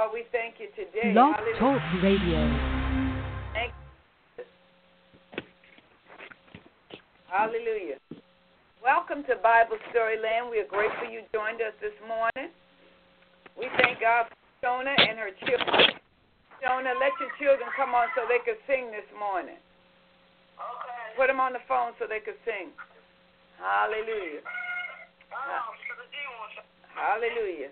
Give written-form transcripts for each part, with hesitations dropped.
Lord, we thank you today. Blog Talk Radio. Thank you. Hallelujah. Welcome to Bible Storyland. We are grateful you joined us this morning. We thank God for Shona and her children. Shona, let your children come on so they can sing this morning. Okay. Put them on the phone so they can sing. Hallelujah. Hallelujah.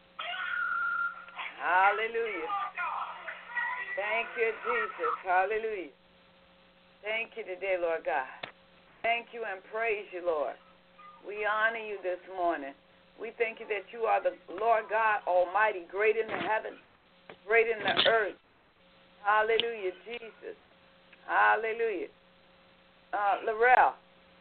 Hallelujah. Thank you, Jesus. Hallelujah. Thank you today, Lord God. Thank you and praise you, Lord. We honor you this morning. We thank you that you are the Lord God Almighty, great in the heavens, great in the earth. Hallelujah, Jesus. Hallelujah. Laurel.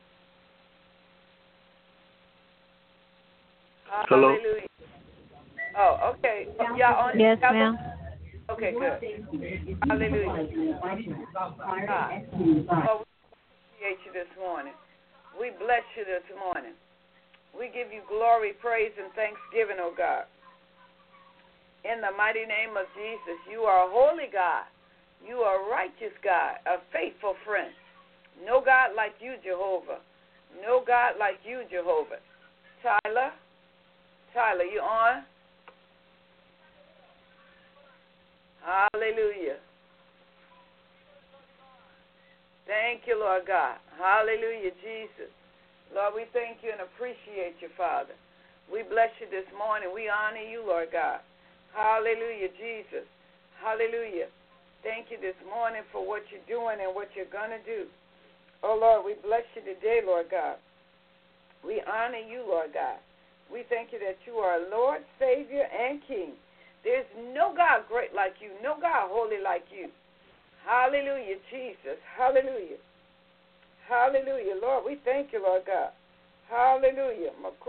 Hello. Hallelujah. Oh, okay. Y'all on Yes, together? ma'am. Okay, good. Hallelujah. God. Oh, we appreciate you this morning. We bless you this morning. We give you glory, praise, and thanksgiving, oh God. In the mighty name of Jesus, you are a holy God. You are a righteous God, a faithful friend. No God like you, Jehovah. No God like you, Jehovah. Tyler, you on? Hallelujah. Thank you, Lord God. Hallelujah, Jesus. Lord, we thank you and appreciate you, Father. We bless you this morning. We honor you, Lord God. Hallelujah, Jesus. Hallelujah. Thank you this morning for what you're doing and what you're going to do. Oh, Lord, we bless you today, Lord God. We honor you, Lord God. We thank you that you are Lord, Savior, and King. There's no God great like you, no God holy like you. Hallelujah, Jesus. Hallelujah. Hallelujah. Lord, we thank you, Lord God. Hallelujah.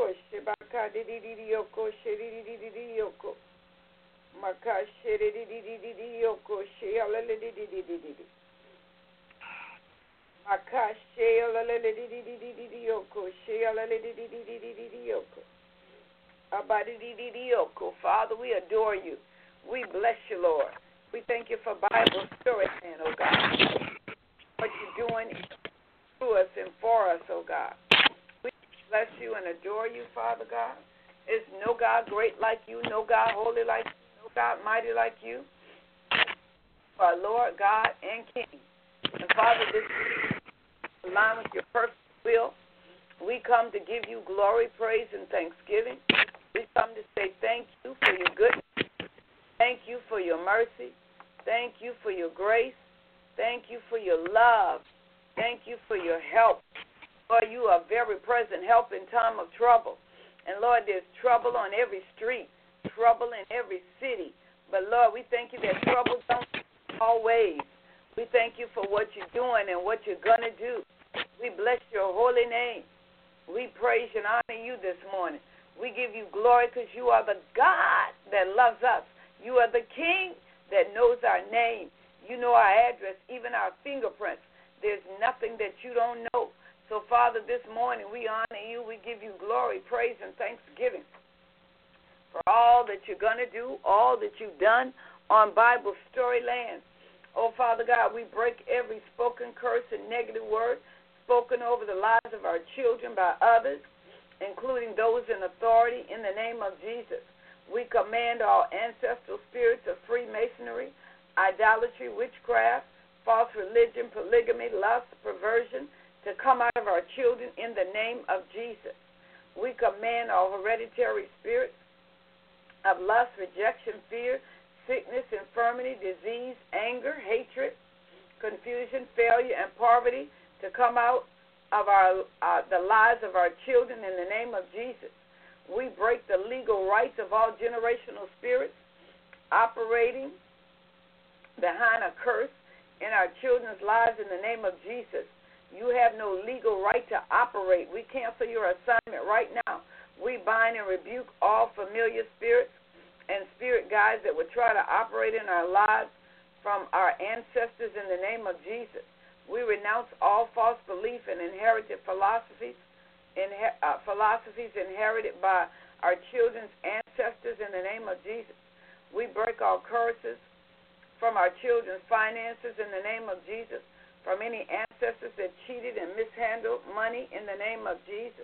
Father, we adore you. We bless you, Lord. We thank you for Bible Storyland, oh God. What you're doing through us and for us, oh God. We bless you and adore you, Father God. There's no God great like you, no God holy like you, no God mighty like you. Our Lord, God, and King. And Father, this is in line with your perfect will. We come to give you glory, praise, and thanksgiving. We come to say thank you for your goodness. Thank you for your mercy. Thank you for your grace. Thank you for your love. Thank you for your help. Lord, you are very present help in time of trouble. And, Lord, there's trouble on every street, trouble in every city. But, Lord, we thank you that trouble don't always. We thank you for what you're doing and what you're going to do. We bless your holy name. We praise and honor you this morning. We give you glory because you are the God that loves us. You are the King that knows our name. You know our address, even our fingerprints. There's nothing that you don't know. So, Father, this morning we honor you. We give you glory, praise, and thanksgiving for all that you're going to do, all that you've done on Bible Storyland. Oh, Father God, we break every spoken curse and negative word spoken over the lives of our children by others, including those in authority, in the name of Jesus. We command all ancestral spirits of Freemasonry, idolatry, witchcraft, false religion, polygamy, lust, perversion to come out of our children in the name of Jesus. We command all hereditary spirits of lust, rejection, fear, sickness, infirmity, disease, anger, hatred, confusion, failure, and poverty to come out of the lives of our children in the name of Jesus. We break the legal rights of all generational spirits operating behind a curse in our children's lives in the name of Jesus. You have no legal right to operate. We cancel your assignment right now. We bind and rebuke all familiar spirits and spirit guides that would try to operate in our lives from our ancestors in the name of Jesus. We renounce all false belief and inherited philosophies inherited by our children's ancestors in the name of Jesus. We break all curses from our children's finances in the name of Jesus, from any ancestors that cheated and mishandled money in the name of Jesus.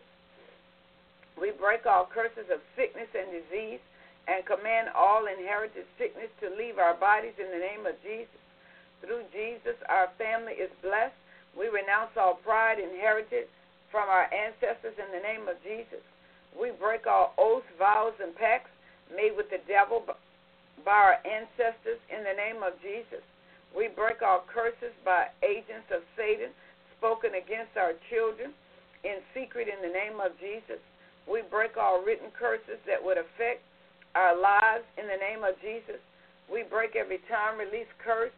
We break all curses of sickness and disease and command all inherited sickness to leave our bodies in the name of Jesus. Through Jesus, our family is blessed. We renounce all pride inherited from our ancestors in the name of Jesus. We break all oaths, vows, and pacts made with the devil by our ancestors in the name of Jesus. We break all curses by agents of Satan spoken against our children in secret in the name of Jesus. We break all written curses that would affect our lives in the name of Jesus. We break every time release curse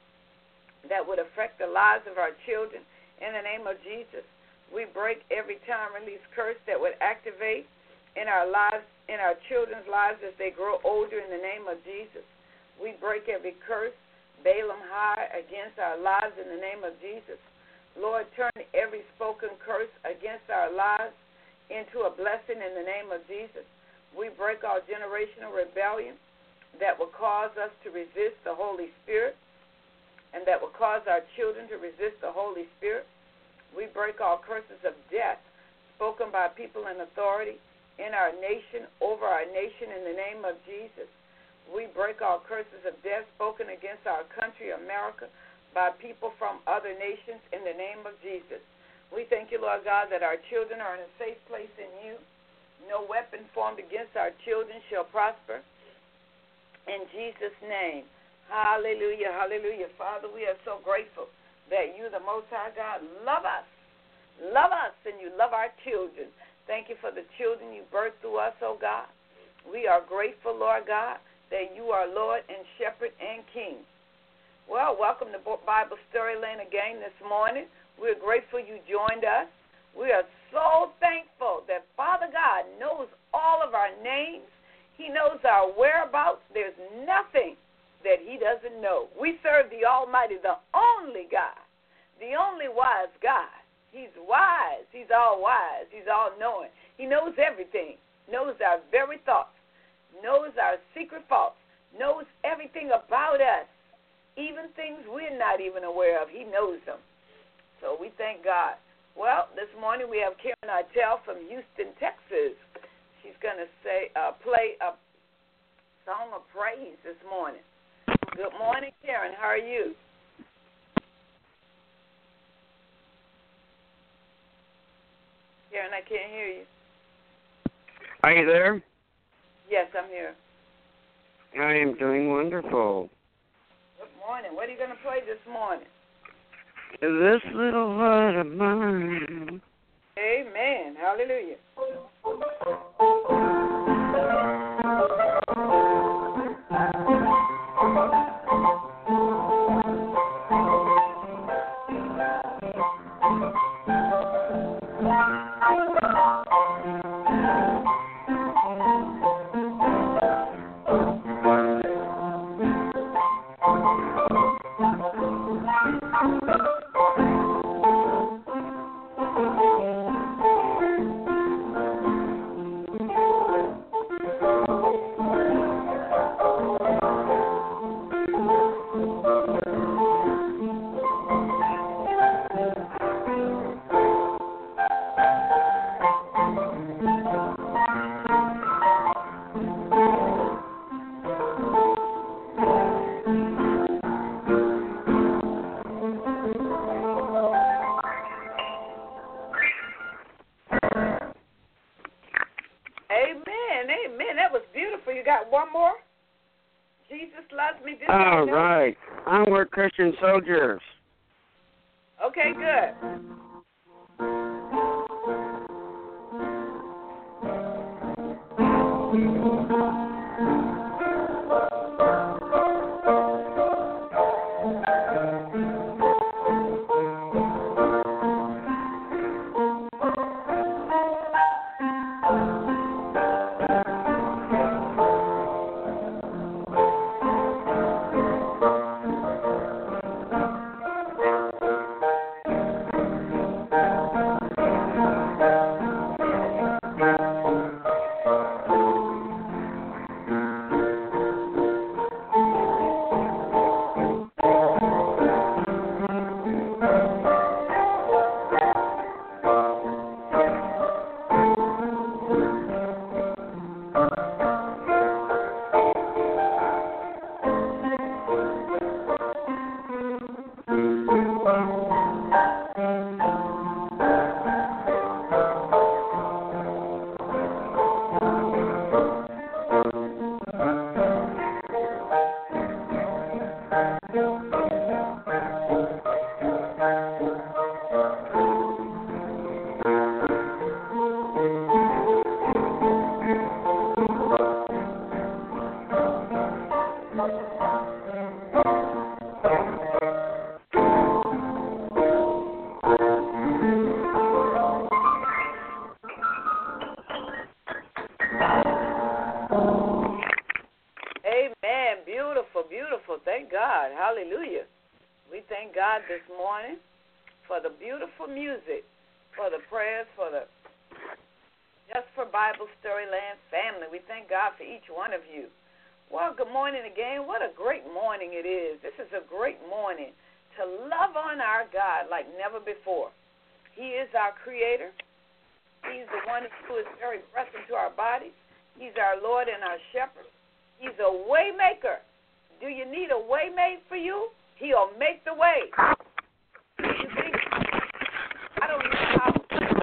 that would affect the lives of our children in the name of Jesus. We break every time release curse that would activate in our lives, in our children's lives as they grow older in the name of Jesus. We break every curse, Balaam high, against our lives in the name of Jesus. Lord, turn every spoken curse against our lives into a blessing in the name of Jesus. We break all generational rebellion that will cause us to resist the Holy Spirit and that will cause our children to resist the Holy Spirit. We break all curses of death spoken by people in authority in our nation, over our nation in the name of Jesus. We break all curses of death spoken against our country, America, by people from other nations in the name of Jesus. We thank you, Lord God, that our children are in a safe place in you. No weapon formed against our children shall prosper. In Jesus' name, hallelujah, hallelujah. Father, we are so grateful that you, the Most High God, love us, and you love our children. Thank you for the children you birthed through us, oh God. We are grateful, Lord God, that you are Lord and Shepherd and King. Well, welcome to Bible Storyland again this morning. We're grateful you joined us. We are so thankful that Father God knows all of our names. He knows our whereabouts. There's nothing that he doesn't know. We serve the Almighty, the only God, the only wise God. He's wise. He's all wise. He's all knowing. He knows everything, knows our very thoughts, knows our secret faults, knows everything about us, even things we're not even aware of. He knows them. So we thank God. Well, this morning we have Karen Artell from Houston, Texas. She's going to play a song of praise this morning. Good morning, Karen. How are you? Karen, I can't hear you. Are you there? Yes, I'm here. I am doing wonderful. Good morning. What are you going to play this morning? This little heart of mine. Amen. Hallelujah. All right. Onward, Christian soldiers. Okay, good. Amen. Beautiful, beautiful. Thank God. Hallelujah. We thank God this morning for the beautiful music, for the prayers, just for Bible Storyland family. We thank God for each one of you. Well, good morning again. What a great morning it is. This is a great morning to love on our God like never before. He is our creator. He's the one who is very breath into our bodies. He's our Lord and our shepherd. He's a way maker. Do you need a way made for you? He'll make the way. You think, I don't know how,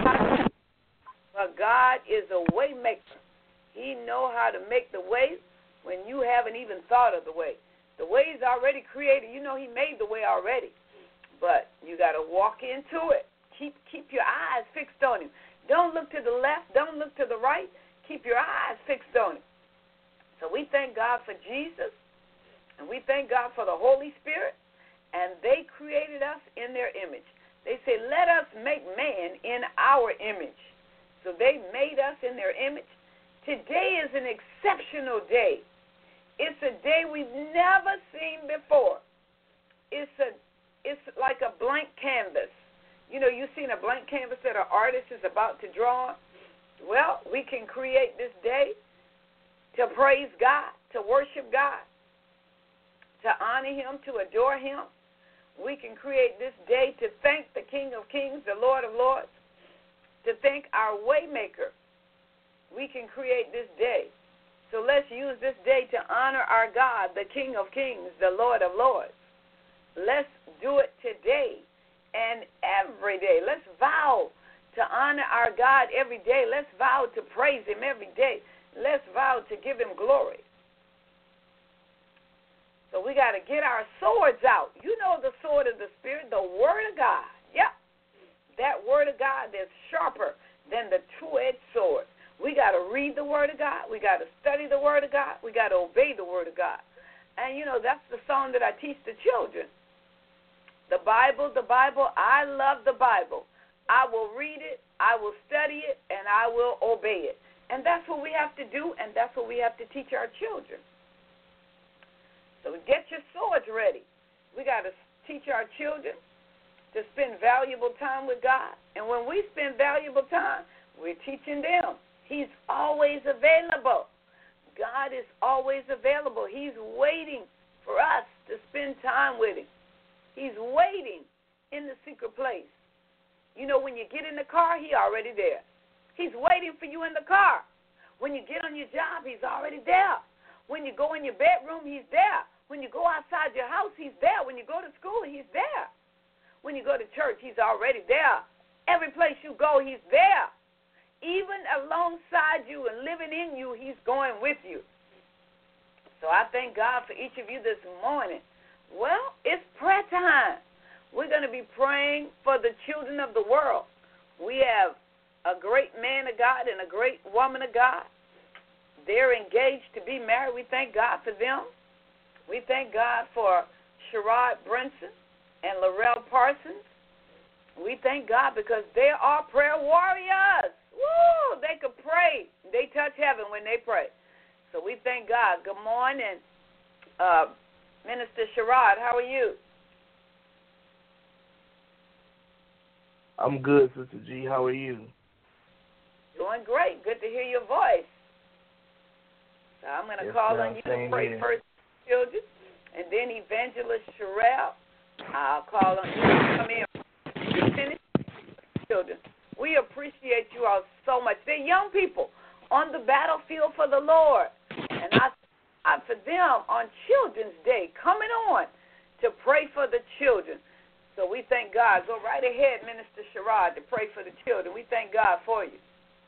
but God is a way maker. He knows how to make the way when you haven't even thought of the way. The way is already created. You know He made the way already. But you got to walk into it. Keep your eyes fixed on Him. Don't look to the left. Don't look to the right. Keep your eyes fixed on Him. So we thank God for Jesus, and we thank God for the Holy Spirit, and they created us in their image. They say, let us make man in our image. So they made us in their image. Today is an exceptional day. It's a day we've never seen before. It's like a blank canvas. You know, you've seen a blank canvas that an artist is about to draw on. Well, we can create this day to praise God, to worship God, to honor Him, to adore Him. We can create this day to thank the King of Kings, the Lord of Lords, to thank our Waymaker. We can create this day. So let's use this day to honor our God, the King of Kings, the Lord of Lords. Let's do it today and every day. Let's vow to honor our God every day. Let's vow to praise Him every day. Let's vow to give Him glory. So we got to get our swords out. You know the sword of the Spirit, the Word of God. Yep. That Word of God that's sharper than the two-edged sword. We got to read the Word of God. We got to study the Word of God. We got to obey the Word of God. And, you know, that's the song that I teach the children. The Bible, I love the Bible. I will read it, I will study it, and I will obey it. And that's what we have to do, and that's what we have to teach our children. So get your swords ready. We got to teach our children to spend valuable time with God. And when we spend valuable time, we're teaching them. He's always available. God is always available. He's waiting for us to spend time with Him. He's waiting in the secret place. You know, when you get in the car, He's already there. He's waiting for you in the car. When you get on your job, He's already there. When you go in your bedroom, He's there. When you go outside your house, He's there. When you go to school, He's there. When you go to church, He's already there. Every place you go, He's there. Even alongside you and living in you, He's going with you. So I thank God for each of you this morning. Well, it's prayer time. We're going to be praying for the children of the world. We have a great man of God and a great woman of God. They're engaged to be married. We thank God for them. We thank God for Sherrod Brinson and Laurel Parsons. We thank God because they are prayer warriors. Woo! They could pray. They touch heaven when they pray. So we thank God. Good morning, Minister Sherrod. How are you? I'm good, Sister G. How are you? Doing great. Good to hear your voice. So I'm going to call on you to pray first for children, and then Evangelist Sherelle. I'll call on you to come in. You finish children. We appreciate you all so much. They're young people on the battlefield for the Lord. And I for them on Children's Day, coming on to pray for the children. So we thank God. Go right ahead, Minister Sherrod, to pray for the children. We thank God for you.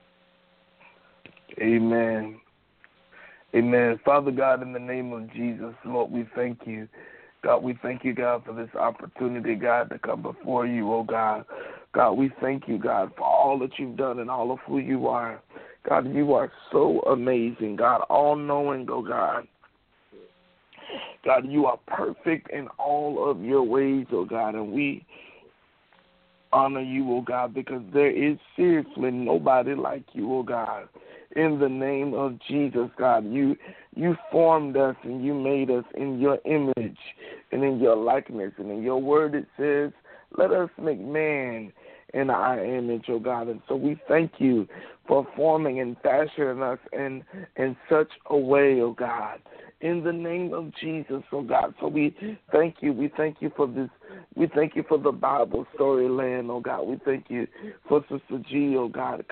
Amen. Amen. Father God, in the name of Jesus, Lord, we thank you. God, we thank you, God, for this opportunity, God, to come before you, oh God. God, we thank you, God, for all that you've done and all of who you are. God, you are so amazing, God, all-knowing, oh God. God, you are perfect in all of your ways, oh God, and we honor you, oh God, because there is seriously nobody like you, oh God. In the name of Jesus, God, you formed us and you made us in your image and in your likeness. And in your word it says, let us make man in our image, oh God. And so we thank you for forming and fashioning us in such a way, oh God. In the name of Jesus, oh God. So we thank you. We thank you for this. We thank you for the Bible story land, oh God. We thank you for Sister G, oh God.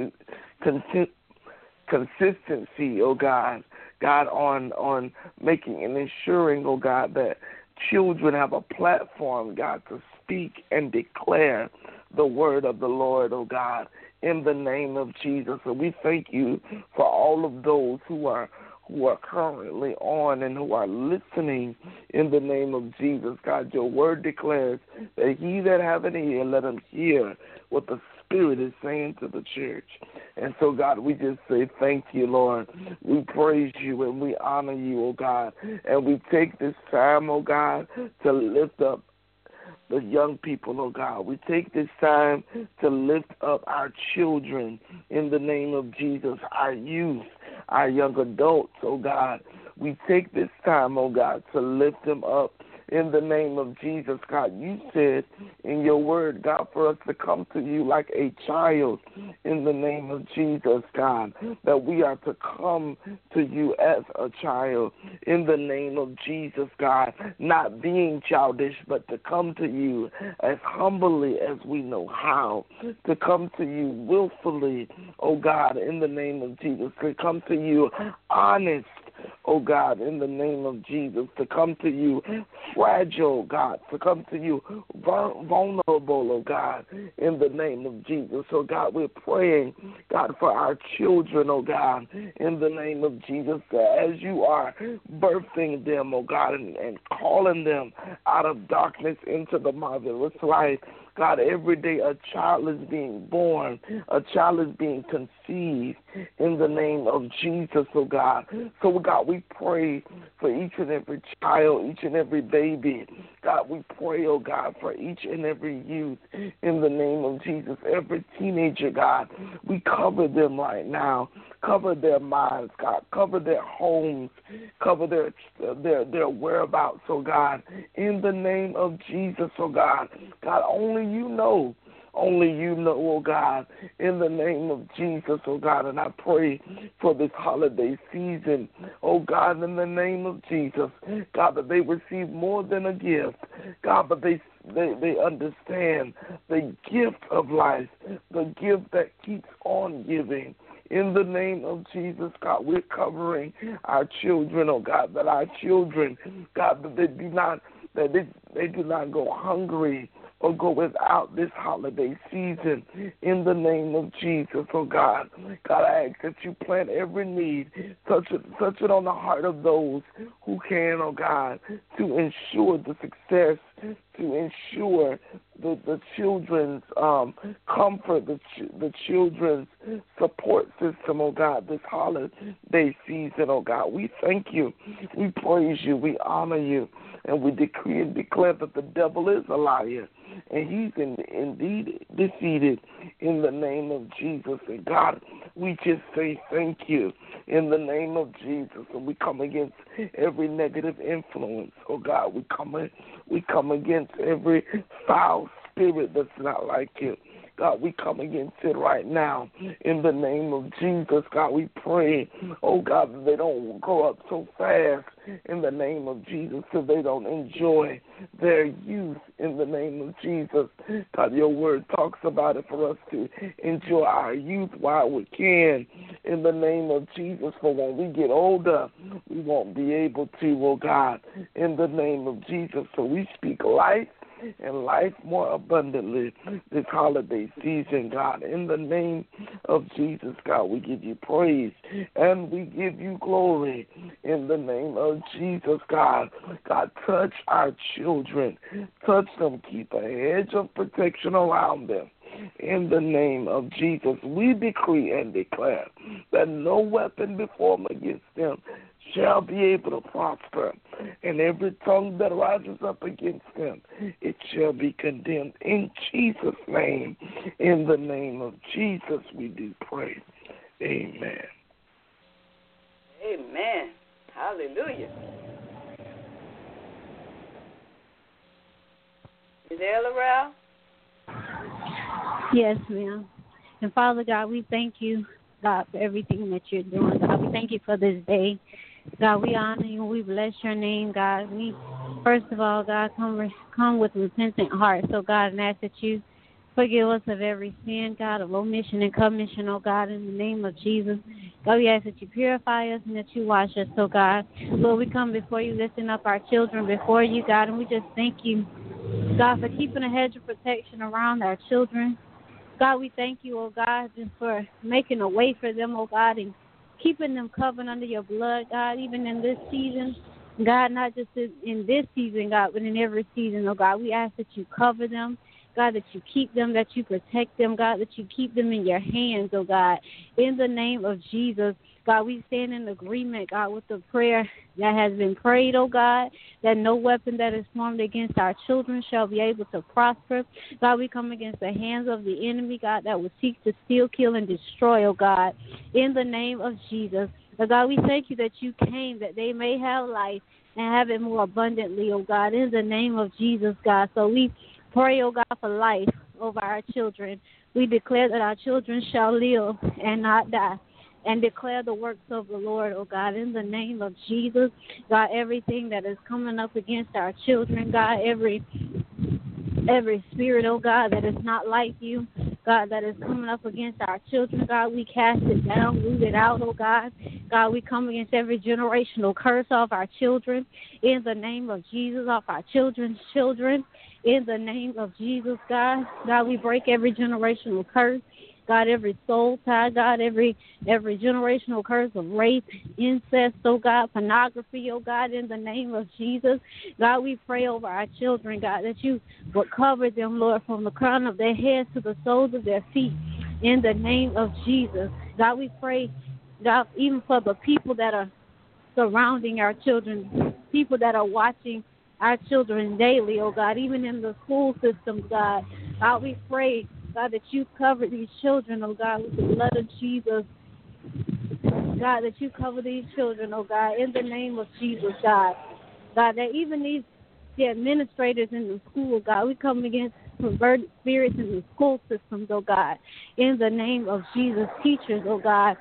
Consistency, oh God. God, on making and ensuring, oh God, that children have a platform, God, to speak and declare the word of the Lord, oh God, in the name of Jesus. And we thank you for all of those who are currently on and who are listening in the name of Jesus. God, your word declares that he that have an ear, let him hear what the Spirit is saying to the church. And so, God, we just say thank you, Lord. We praise you and we honor you, oh God. And we take this time, oh God, to lift up the young people, oh God. We take this time to lift up our children in the name of Jesus, our youth, our young adults, oh God. We take this time, oh God, to lift them up in the name of Jesus, God. You said in your word, God, for us to come to you like a child in the name of Jesus, God, that we are to come to you as a child in the name of Jesus, God, not being childish, but to come to you as humbly as we know how, to come to you willfully, oh God, in the name of Jesus, to come to you honest, oh God, in the name of Jesus, to come to you fragile, God, to come to you vulnerable, oh God, in the name of Jesus. So, God, we're praying, God, for our children, oh God, in the name of Jesus, as you are birthing them, oh God, and calling them out of darkness into the marvelous light. God, every day a child is being born, a child is being conceived in the name of Jesus, oh God. So, God, we pray for each and every child, each and every baby. God, we pray, oh God, for each and every youth in the name of Jesus. Every teenager, God, we cover them right now. Cover their minds, God. Cover their homes. Cover their whereabouts, oh God. In the name of Jesus, oh God. God, only you know. Only you know, oh God, in the name of Jesus, oh God. And I pray for this holiday season, oh God, in the name of Jesus, God, that they receive more than a gift, God, but they understand the gift of life, the gift that keeps on giving. In the name of Jesus, God, we're covering our children, oh God, that our children, God, that they do not go hungry or go without this holiday season. In the name of Jesus, oh God. God, I ask that you plant every need, touch it on the heart of those who can, oh God, to ensure the success, to ensure the children's comfort, the children's support system, oh God, this holiday season, oh God. We thank you. We praise you. We honor you. And we decree and declare that the devil is a liar. And he's indeed defeated in the name of Jesus. And God, we just say thank you in the name of Jesus. And we come against every negative influence. Oh God, we come against every foul spirit that's not like you. God, we come against it right now in the name of Jesus. God, we pray, oh God, that they don't grow up so fast in the name of Jesus so they don't enjoy their youth in the name of Jesus. God, your word talks about it for us to enjoy our youth while we can in the name of Jesus. For when we get older, we won't be able to, oh God, in the name of Jesus. So we speak life and life more abundantly this holiday season, God. In the name of Jesus, God, we give you praise and we give you glory. In the name of Jesus, God. God, touch our children. Touch them. Keep a hedge of protection around them. In the name of Jesus, we decree and declare that no weapon formed against them shall be able to prosper, and every tongue that rises up against them, it shall be condemned. In Jesus' name, in the name of Jesus, we do pray. Amen. Amen. Hallelujah. Is there, Laurel? Yes, ma'am. And Father God, we thank you, God, for everything that you're doing. God, we thank you for this day. God, we honor you. We bless your name, God. We, first of all, God, come with repentant hearts. So, God, and ask that you forgive us of every sin, God, of omission and commission, oh God, in the name of Jesus. God, we ask that you purify us and that you wash us, oh God. Lord, we come before you, lifting up our children before you, God, and we just thank you, God, for keeping a hedge of protection around our children. God, we thank you, oh God, just for making a way for them, oh God, and keeping them covered under your blood, God, even in this season. God, not just in this season, God, but in every season, oh God. We ask that you cover them, God, that you keep them, that you protect them, God, that you keep them in your hands, oh God. In the name of Jesus, God, we stand in agreement, God, with the prayer that has been prayed, oh God, that no weapon that is formed against our children shall be able to prosper. God, we come against the hands of the enemy, God, that will seek to steal, kill, and destroy, oh God, in the name of Jesus. Oh God, we thank you that you came that they may have life and have it more abundantly, oh God, in the name of Jesus, God. So we pray, oh God, for life over our children. We declare that our children shall live and not die, and declare the works of the Lord, oh God, in the name of Jesus. God, everything that is coming up against our children, God, every spirit, oh God, that is not like you, God, that is coming up against our children, God, we cast it down, root it out, oh God. God, we come against every generational curse off our children in the name of Jesus, off our children's children, in the name of Jesus, God. God, we break every generational curse. God, every soul tie, God, every generational curse of rape, incest, oh God, pornography, oh God, in the name of Jesus. God, we pray over our children, God, that you would cover them, Lord, from the crown of their heads to the soles of their feet, in the name of Jesus. God, we pray, God, even for the people that are surrounding our children, people that are watching our children daily, oh God, even in the school systems, God. God, we pray, God, that you cover these children, oh God, with the blood of Jesus. God, that you cover these children, oh God, in the name of Jesus, God. God, that even the administrators in the school, God, we come against perverted spirits in the school systems, oh God, in the name of Jesus. Teachers, oh God,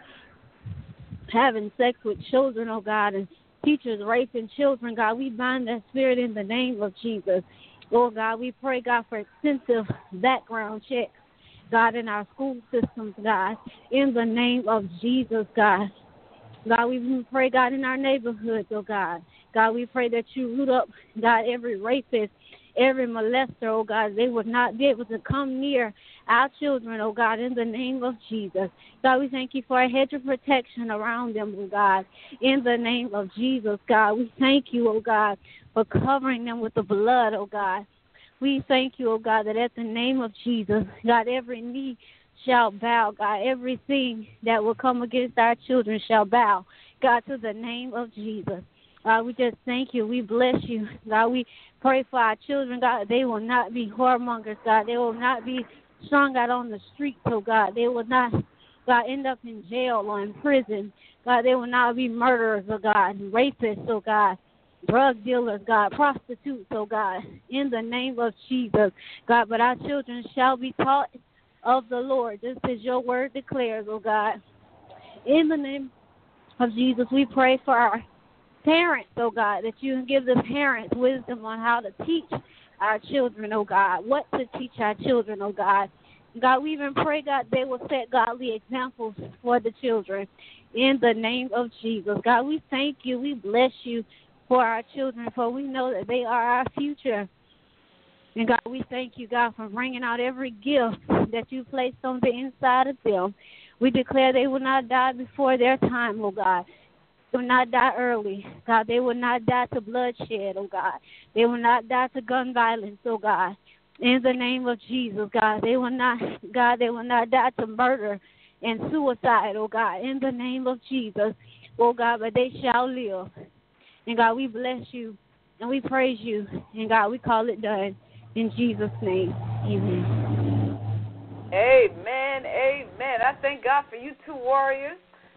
having sex with children, oh God, and teachers raping children, God, we bind that spirit in the name of Jesus. Lord God, we pray, God, for extensive background checks, God, in our school systems, God, in the name of Jesus, God. God, we pray, God, in our neighborhoods, oh God. God, we pray that you root up, God, every rapist, every molester, oh God. They would not be able to come near our children, oh God, in the name of Jesus. God, we thank you for a hedge of protection around them, oh God, in the name of Jesus, God. We thank you, oh God, for covering them with the blood, oh God. We thank you, oh God, that at the name of Jesus, God, every knee shall bow, God. Everything that will come against our children shall bow, God, to the name of Jesus. God, we just thank you. We bless you. God, we pray for our children, God. They will not be whoremongers, God. They will not be strung out on the streets, oh God. They will not, God, end up in jail or in prison. God, they will not be murderers, oh God, rapists, oh God, drug dealers, God, prostitutes, oh God, in the name of Jesus, God. But our children shall be taught of the Lord, just as your word declares, oh God. In the name of Jesus, we pray for our parents, oh God, that you give the parents wisdom on how to teach our children, oh God, what to teach our children, oh God. God, we even pray, God, they will set godly examples for the children in the name of Jesus. God, we thank you. We bless you for our children, for we know that they are our future. And God, we thank you, God, for bringing out every gift that you placed on the inside of them. We declare they will not die before their time, oh God. They will not die early, God. They will not die to bloodshed, oh God. They will not die to gun violence, oh God. In the name of Jesus, God, they will not die to murder and suicide, oh God. In the name of Jesus, oh God, but they shall live. And God, we bless you and we praise you. And God, we call it done in Jesus' name. Amen. Amen. Amen. I thank God for you two warriors,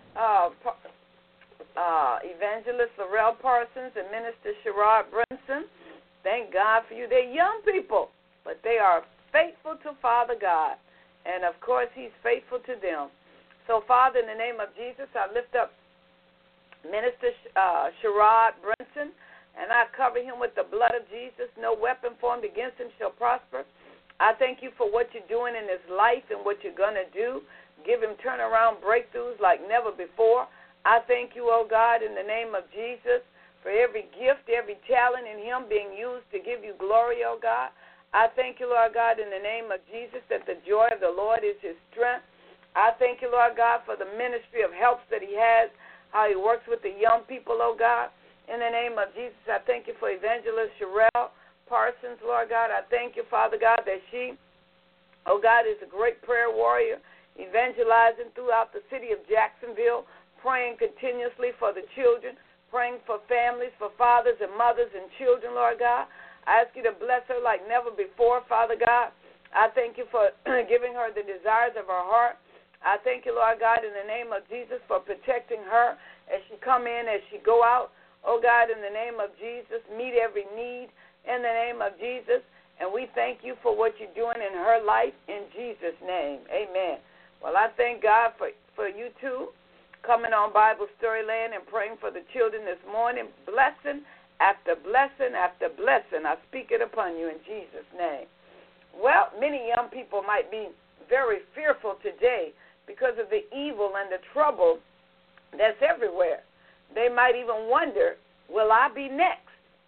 Evangelist Laurel Parsons and Minister Sherrod Brunson. Thank God for you. They're young people, but they are faithful to Father God. And, of course, he's faithful to them. So, Father, in the name of Jesus, I lift up Minister Sherrod Brunson, and I cover him with the blood of Jesus. No weapon formed against him shall prosper. I thank you for what you're doing in his life and what you're going to do. Give him turnaround breakthroughs like never before. I thank you, oh God, in the name of Jesus, for every gift, every talent in him being used to give you glory, oh God. I thank you, Lord God, in the name of Jesus, that the joy of the Lord is his strength. I thank you, Lord God, for the ministry of helps that he has, how he works with the young people, oh God. In the name of Jesus, I thank you for Evangelist Sherrell Parsons, Lord God. I thank you, Father God, that she, oh God, is a great prayer warrior, evangelizing throughout the city of Jacksonville, praying continuously for the children, praying for families, for fathers and mothers and children, Lord God. I ask you to bless her like never before, Father God. I thank you for giving her the desires of her heart. I thank you, Lord God, in the name of Jesus, for protecting her as she come in, as she go out. Oh, God, in the name of Jesus, meet every need in the name of Jesus. And we thank you for what you're doing in her life in Jesus' name. Amen. Well, I thank God for you two coming on Bible Storyland and praying for the children this morning. Blessing after blessing after blessing, I speak it upon you in Jesus' name. Well, many young people might be very fearful today because of the evil and the trouble that's everywhere. They might even wonder, will I be next?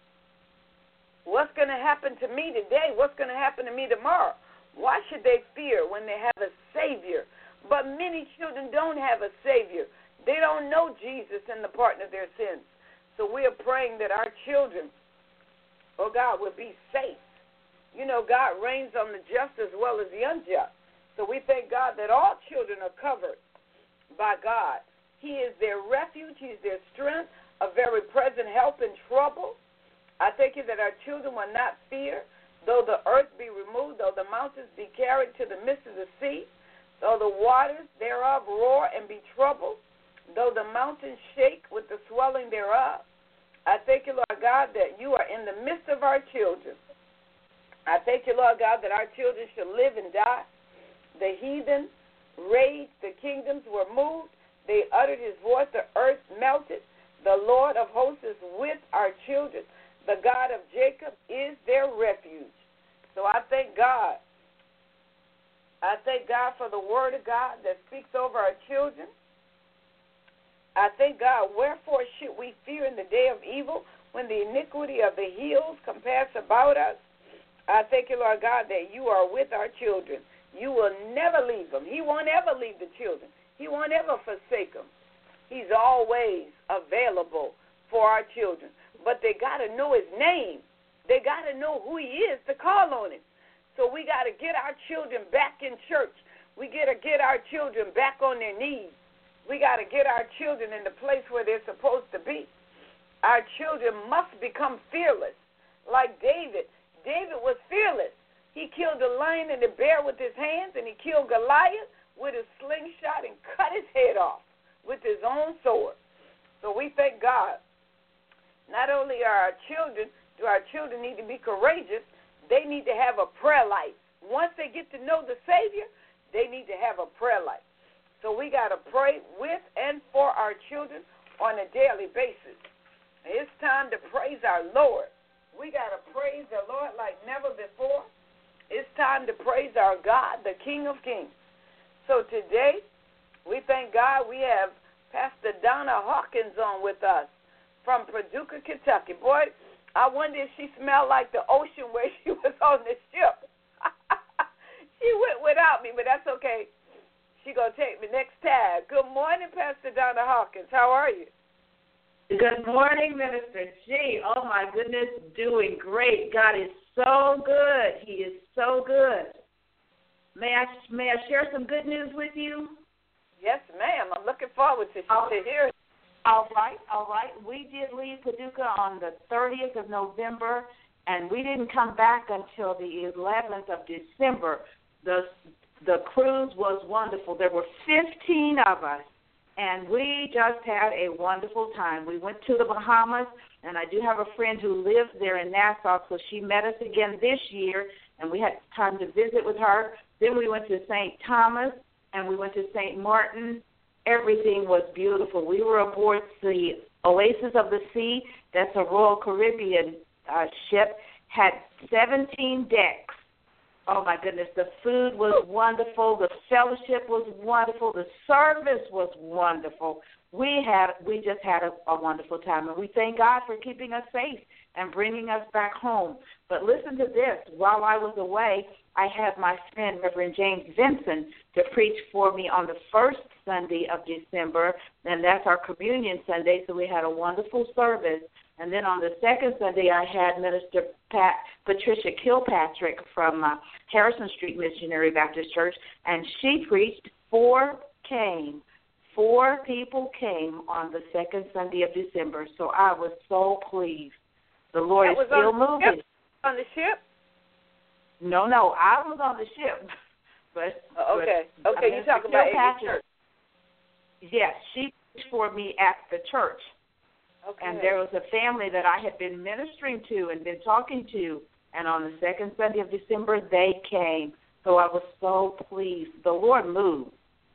What's going to happen to me today? What's going to happen to me tomorrow? Why should they fear when they have a Savior? But many children don't have a Savior. They don't know Jesus and the pardon of their sins. So we are praying that our children, oh God, will be safe. You know, God reigns on the just as well as the unjust. So we thank God that all children are covered by God. He is their refuge. He's their strength, a very present help in trouble. I thank you that our children will not fear, though the earth be removed, though the mountains be carried to the midst of the sea, though the waters thereof roar and be troubled, though the mountains shake with the swelling thereof. I thank you, Lord God, that you are in the midst of our children. I thank you, Lord God, that our children shall live and die. The heathen raged, the kingdoms were moved. They uttered his voice, the earth melted. The Lord of hosts is with our children. The God of Jacob is their refuge. So I thank God. I thank God for the word of God that speaks over our children. I thank God, wherefore should we fear in the day of evil when the iniquity of the hills compass about us? I thank you, Lord God, that you are with our children. You will never leave them. He won't ever leave the children. He won't ever forsake them. He's always available for our children. But they got to know his name. They got to know who he is to call on him. So we got to get our children back in church. We got to get our children back on their knees. We got to get our children in the place where they're supposed to be. Our children must become fearless. Like David. David was fearless. He killed the lion and the bear with his hands, and he killed Goliath with his slingshot and cut his head off with his own sword. So we thank God. Not only are do our children need to be courageous, they need to have a prayer life. Once they get to know the Savior, they need to have a prayer life. So we got to pray with and for our children on a daily basis. It's time to praise our Lord. We got to praise the Lord like never before. It's time to praise our God, the King of Kings. So today, we thank God we have Pastor Donna Hawkins on with us from Paducah, Kentucky. Boy, I wonder if she smelled like the ocean where she was on the ship. She went without me, but that's okay. She's going to take me next time. Good morning, Pastor Donna Hawkins. How are you? Good morning, Minister G. Oh, my goodness, doing great. God is so good. He is so good. May I share some good news with you? Yes, ma'am. I'm looking forward to hearing. All right. We did leave Paducah on the 30th of November, and we didn't come back until the 11th of December. The cruise was wonderful. There were 15 of us, and we just had a wonderful time. We went to the Bahamas, and I do have a friend who lives there in Nassau, so she met us again this year, and we had time to visit with her. Then we went to St. Thomas, and we went to St. Martin. Everything was beautiful. We were aboard the Oasis of the Sea. That's a Royal Caribbean ship. Had 17 decks. Oh, my goodness. The food was wonderful. The fellowship was wonderful. The service was wonderful. We just had a wonderful time, and we thank God for keeping us safe and bringing us back home. But listen to this. While I was away, I had my friend, Reverend James Vinson, to preach for me on the first Sunday of December, and that's our communion Sunday, so we had a wonderful service. And then on the second Sunday, I had Minister Patricia Kilpatrick from Harrison Street Missionary Baptist Church, and she preached. 4 people came on the second Sunday of December, so I was so pleased. The Lord is still moving. On the ship? No, I was on the ship. But okay, you're talking about the church. Yes, she preached for me at the church. Okay. And there was a family that I had been ministering to and been talking to, and on the second Sunday of December, they came. So I was so pleased. The Lord moved.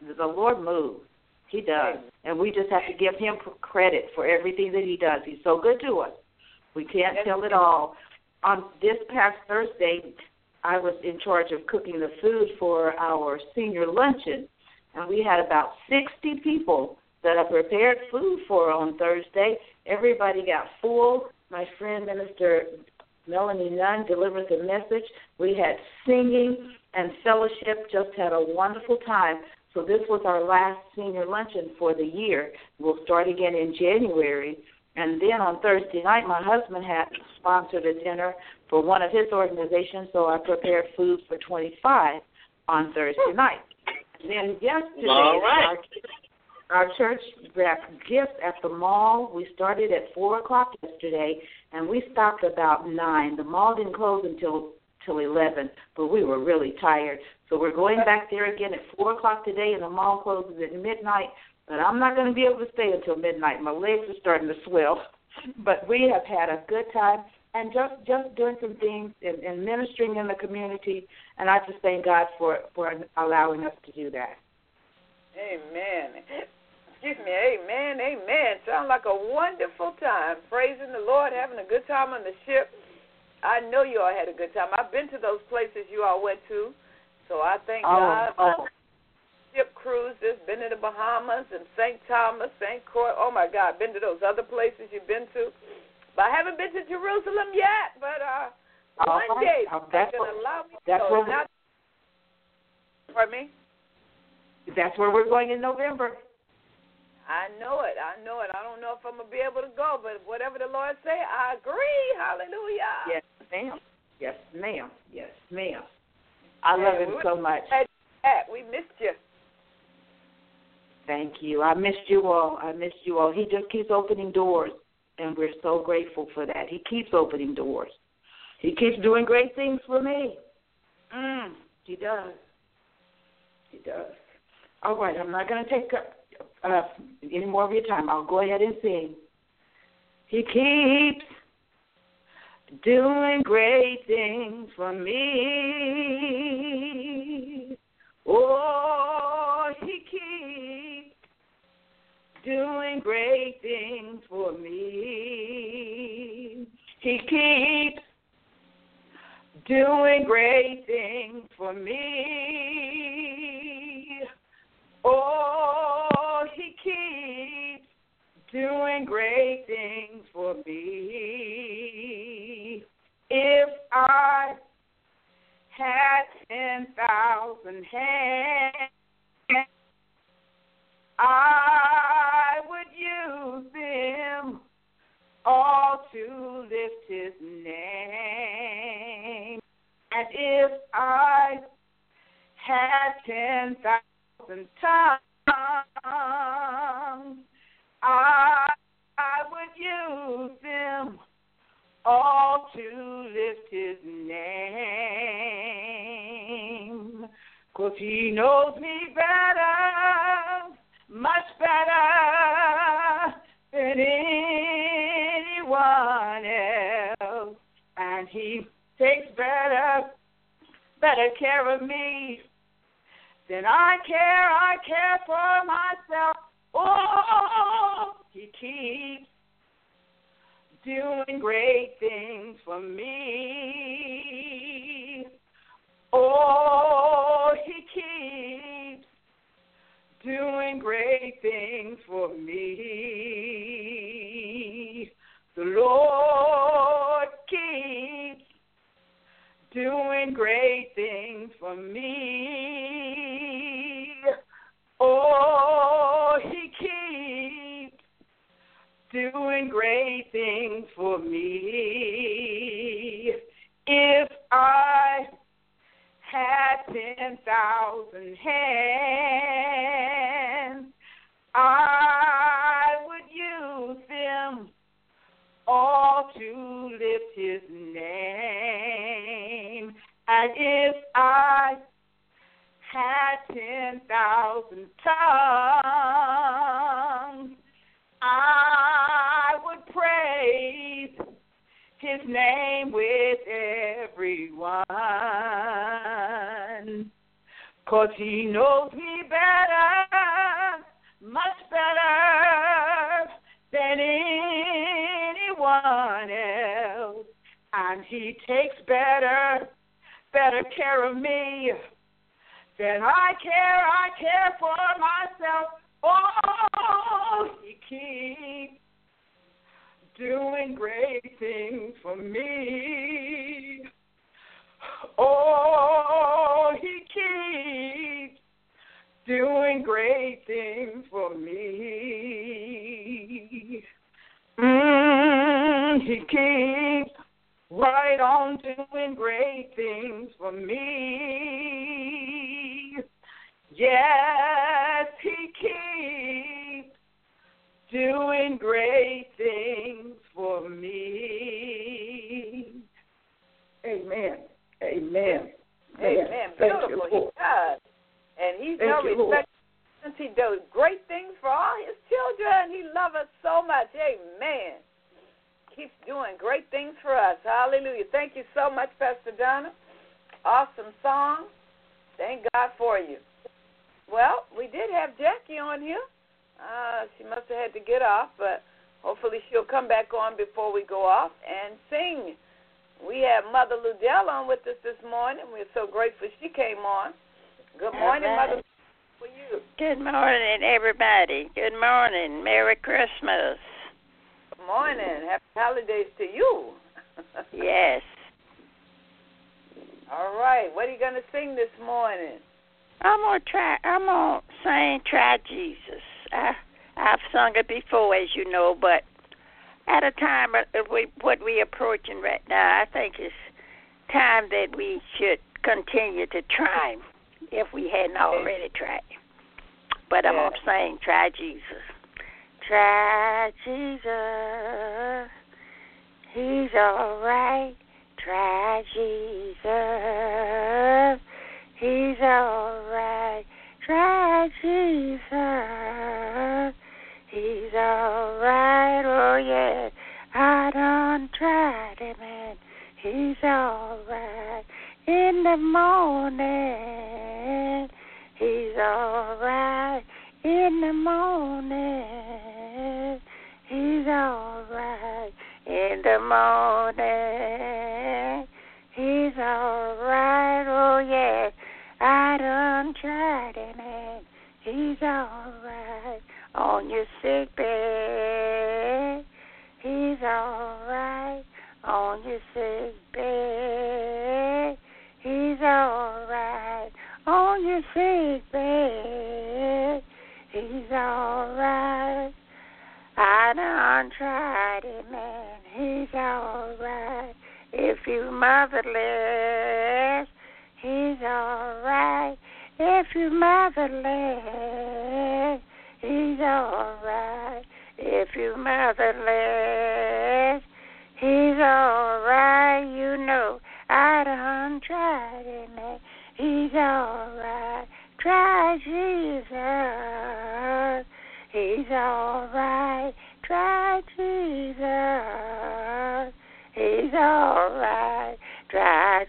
He does. And we just have to give him credit for everything that he does. He's so good to us. We can't tell it all. On this past Thursday, I was in charge of cooking the food for our senior luncheon, and we had about 60 people that I prepared food for on Thursday. Everybody got full. My friend, Minister Melanie Nunn, delivered the message. We had singing and fellowship, just had a wonderful time. So this was our last senior luncheon for the year. We'll start again in January. And then on Thursday night, my husband had sponsored a dinner for one of his organizations, so I prepared food for 25 on Thursday night. And then yesterday, our church wrapped gifts at the mall. We started at 4 o'clock yesterday, and we stopped about 9. The mall didn't close until 11, but we were really tired. So we're going back there again at 4 o'clock today, and the mall closes at midnight. But I'm not going to be able to stay until midnight. My legs are starting to swell. But we have had a good time and just doing some things and ministering in the community. And I just thank God for allowing us to do that. Amen. Excuse me. Amen. Sounds like a wonderful time. Praising the Lord, having a good time on the ship. I know you all had a good time. I've been to those places you all went to. So I thank God for ship cruises, been to the Bahamas and St. Thomas, St. Croix. Oh, my God, been to those other places you've been to. But I haven't been to Jerusalem yet. But one day, they're going to allow me to go. Pardon me? That's where we're going in November. I know it. I don't know if I'm going to be able to go, but whatever the Lord say, I agree. Hallelujah. Yes, ma'am. I love him so much. We missed you. Thank you. I missed you all. He just keeps opening doors, and we're so grateful for that. He keeps opening doors. He keeps doing great things for me. He does. All right, I'm not going to take up any more of your time. I'll go ahead and sing. He keeps doing great things for me. Oh, he keeps doing great things for me. He keeps doing great things for me. Oh, he keeps doing great things for me. If I had 10,000 hands, I would use them all to lift his name. And if I had 10,000 tongues, I would use them all to lift his name. 'Cause he knows me better, much better than anyone else. And he takes better care of me than I care for myself. Oh, he keeps doing great things for me. Oh, he keeps doing great things for me. The Lord keeps doing great things for me. Oh, he keeps doing great things for me. If I had 10,000 hands, I would use them all to lift his name. And if I had 10,000 tongues, I would praise his name with everyone. 'Cause he knows me better, much better than anyone else. And he takes better care of me than I care for myself. Oh, he keeps doing great things for me. Oh, he keeps doing great things for me. He keeps right on doing great things for me. Yes, he keeps doing great things for me. Amen. Amen. Amen. Beautiful. He does. And he's no respect. He does great things for all his children. He loves us so much. Amen. Keeps doing great things for us. Hallelujah. Thank you so much, Pastor Donna. Awesome song. Thank God for you. Well, we did have Jackie on here. She must have had to get off, but hopefully she'll come back on before we go off and sing. We have Mother Ludell on with us this morning. We're so grateful she came on. Good morning, right. Mother. For you. Good morning, everybody. Good morning. Merry Christmas. Good morning. Happy holidays to you. Yes. All right. What are you going to sing this morning? I'm gonna sing "Try Jesus." I've sung it before, as you know, but at a time of what we're approaching right now, I think it's time that we should continue to try if we hadn't already tried. But I'm gonna sing "Try Jesus." Try Jesus, he's all right. Try Jesus, he's all right. Try Jesus, he's all right. Oh yeah, I done tried him and he's all right. In the morning, he's all right. In the morning, he's all right. In the morning, he's all right. Oh yeah, I done tried him and he's all right. On your sick bed, he's all right. On your sick bed, he's all right. On your sick bed, he's all right. I done tried him and he's all right. If you motherless, he's all right. If you motherless, he's all right. if you motherless, he's alright, you know. I done tried it, man. He's alright. Try Jesus. He's alright. Try Jesus. He's alright. Try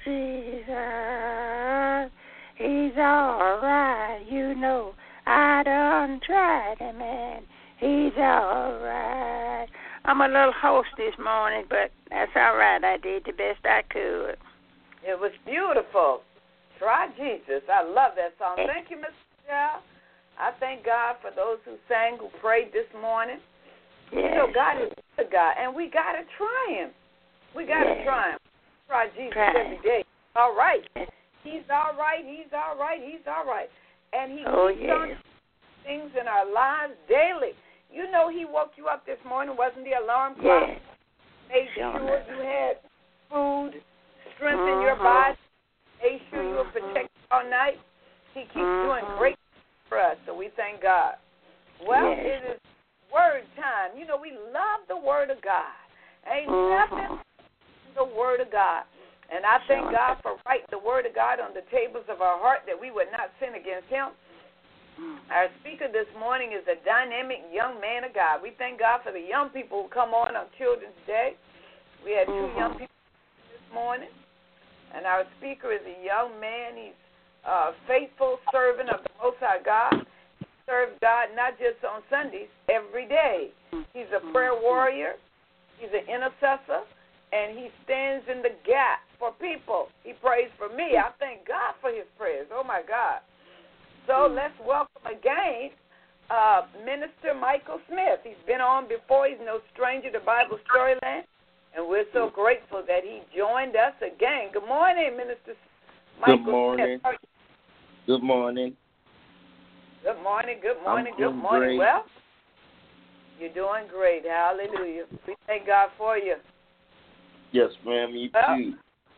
Jesus. He's alright, you know. I done tried him, man. He's alright. I'm a little hoarse this morning, but that's alright. I did the best I could. It was beautiful. Try Jesus. I love that song. Thank you, Mr. Michelle. I thank God for those who sang, who prayed this morning. Yes. You know, God is a God, and we got to try him. We got to try him. Try Jesus every day. All right. He's all right. He's all right. He's all right. And he keeps on things in our lives daily. You know, he woke you up this morning, wasn't the alarm clock? Yes. Made sure you had food, strength in your body. Made sure you were protected all night. He keeps doing great for us, so we thank God. Well, it is word time. You know, we love the word of God. Ain't nothing but the word of God. And I thank God for writing the word of God on the tables of our heart that we would not sin against him. Our speaker this morning is a dynamic young man of God. We thank God for the young people who come on Children's Day. We had 2 young people this morning. And our speaker is a young man. He's a faithful servant of the Most High God. He serves God not just on Sundays, every day. He's a prayer warrior. He's an intercessor. And he stands in the gap for people. He prays for me. I thank God for his prayers. Oh, my God. So let's welcome again Minister Michael Smith. He's been on before. He's no stranger to Bible Storyland. And we're so grateful that he joined us again. Good morning, Minister Michael Good morning. Smith. Good morning. Good morning. Good morning. I'm Good doing morning. great. Well, you're doing great. Hallelujah. We thank God for you. Yes, ma'am. You too.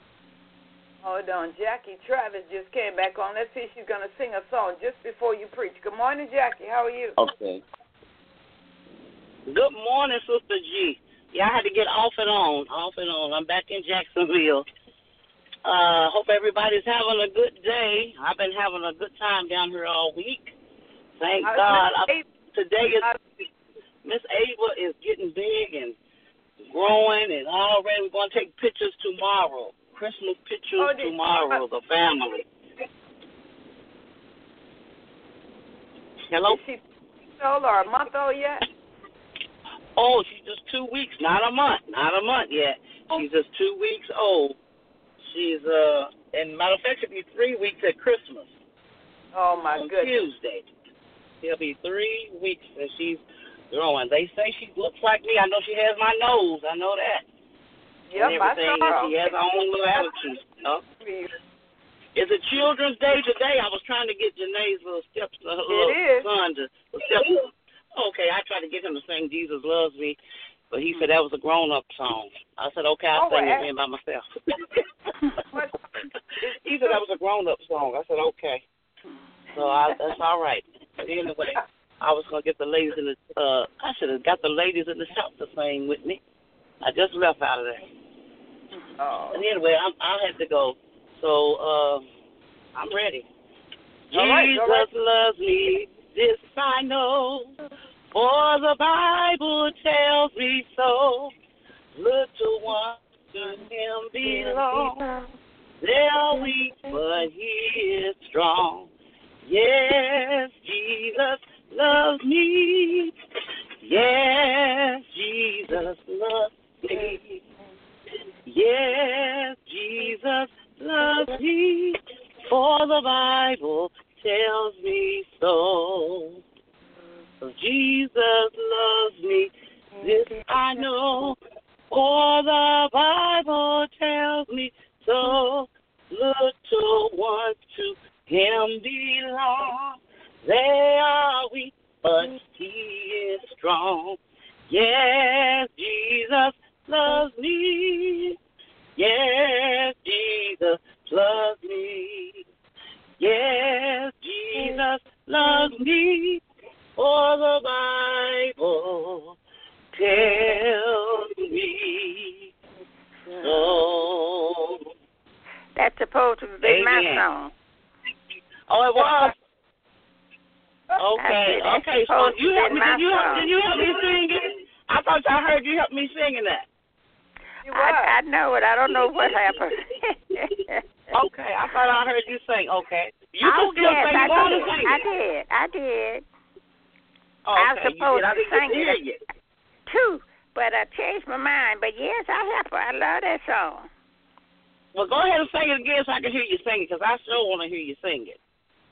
Hold on. Jackie Travis just came back on. Let's see if she's going to sing a song just before you preach. Good morning, Jackie. How are you? Okay. Good morning, Sister G. Yeah, I had to get off and on. I'm back in Jacksonville. Hope everybody's having a good day. I've been having a good time down here all week. Thank God. Today is Miss Ava is getting big and growing, and already we're going to take pictures tomorrow. Christmas pictures tomorrow, the family. Hello? Is she old or a month old yet? Oh, she's just 2 weeks, not a month yet. She's just 2 weeks old. She's, and matter of fact, she'll be 3 weeks at Christmas. Oh, my goodness. Tuesday. She'll be 3 weeks, and she's growing. They say she looks like me. I know she has my nose. I know that. Yep, I saw her. She has her own little attitude. It's a Children's Day today. I was trying to get Janae's little son to step. Okay, I tried to get him to sing Jesus Loves Me, but he said that was a grown-up song. I said, okay, I'll sing it by myself. He said that was a grown-up song. I said, okay. So that's all right. But anyway, I was going to get the ladies in the, I should have got the ladies in the shop to sing with me. I just left out of there. And anyway, I had to go. So I'm ready. Jesus loves me, this I know, for the Bible tells me so. Little ones to him belong. They are weak, but he is strong. Yes, Jesus loves me. Yes, Jesus loves me. Yes, Jesus loves me, for the Bible tells me so. So Jesus loves me, this I know, for the Bible tells me so. Little ones to him belong. They are weak, but he is strong. Yes, Jesus loves me. Yes, Jesus loves me. Yes, Jesus loves me. For the Bible That's supposed to be my song. Oh, it was? Okay. Okay. So did you help me sing it? I thought I heard you help me singing that. I know it. I don't know what happened. Okay, I thought I heard you sing. Okay. You can still sing. You want to sing it? I did. Oh, I was okay. supposed to sing it too, but I changed my mind. But yes, I love that song. Well, go ahead and sing it again so I can hear you sing it, because I sure want to hear you sing it.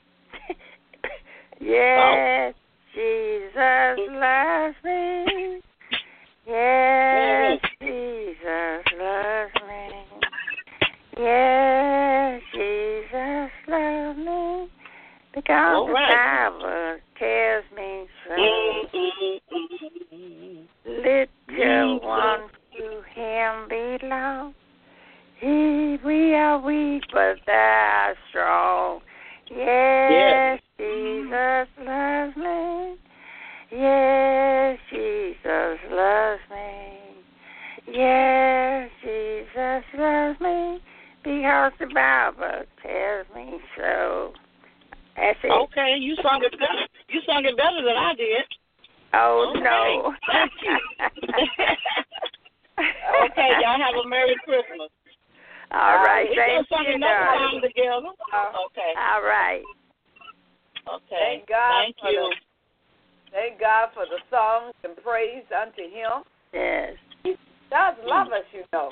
Yes, Jesus loves me. Yes, Jesus loves me. Yes, Jesus loves me. Because the Bible tells me so. Little one to him belong. We are weak, but thou art strong. Yes, Jesus loves me. Yes, Jesus loves me. Yes, Jesus loves me. Because the Bible tells me so. That's it. Okay, you sung it better. You sung it better than I did. Oh, okay. No. Thank you. Okay, y'all have a Merry Christmas. All right, thank you, darling. Together. Okay. All right. Okay. Thank God thank you. Thank God for the songs and praise unto Him. Yes. He does love us, you know.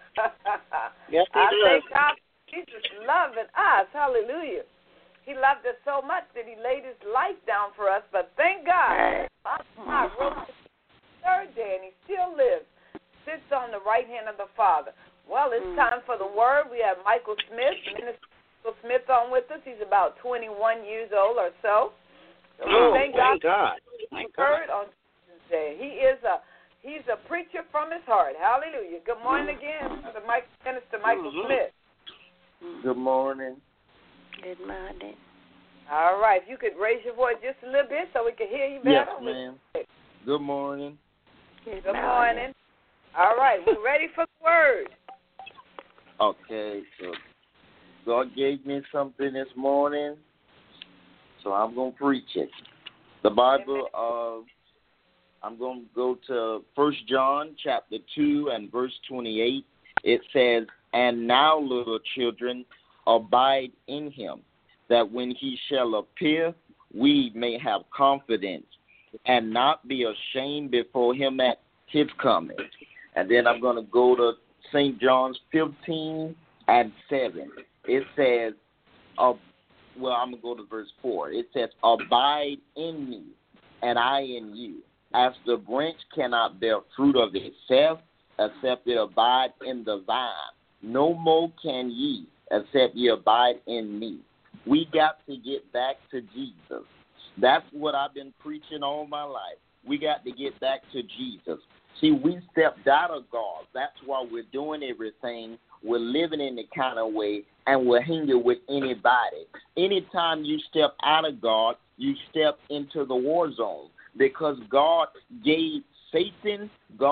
Yes, He I does. thank God for Jesus loving us. Hallelujah. He loved us so much that He laid His life down for us. But thank God, I rose the third day, and He still lives, sits on the right hand of the Father. Well, it's time for the word. We have Michael Smith, Minister Michael Smith, on with us. He's about 21 years old or so. So thank God. Thank God. On Tuesday. He's a preacher from his heart. Hallelujah. Good morning again, Minister Michael Smith. Good morning. Good morning. All right. If you could raise your voice just a little bit so we can hear you better. Yes, ma'am. Good morning. Good morning. All right. We're ready for the word. Okay, so God gave me something this morning, so I'm going to preach it. The Bible, I'm going to go to 1 John chapter 2 and verse 28. It says, "And now, little children, abide in him, that when he shall appear, we may have confidence and not be ashamed before him at his coming." And then I'm going to go to St. John's 15 and 7. It says, I'm going to go to verse 4. It says, "Abide in me, and I in you. As the branch cannot bear fruit of itself, except it abide in the vine. No more can ye, except ye abide in me." We got to get back to Jesus. That's what I've been preaching all my life. We got to get back to Jesus. See, we stepped out of God. That's why we're doing everything. We're living in the kind of way, and we're hanging with anybody. Anytime you step out of God, you step into the war zone, because God gave Satan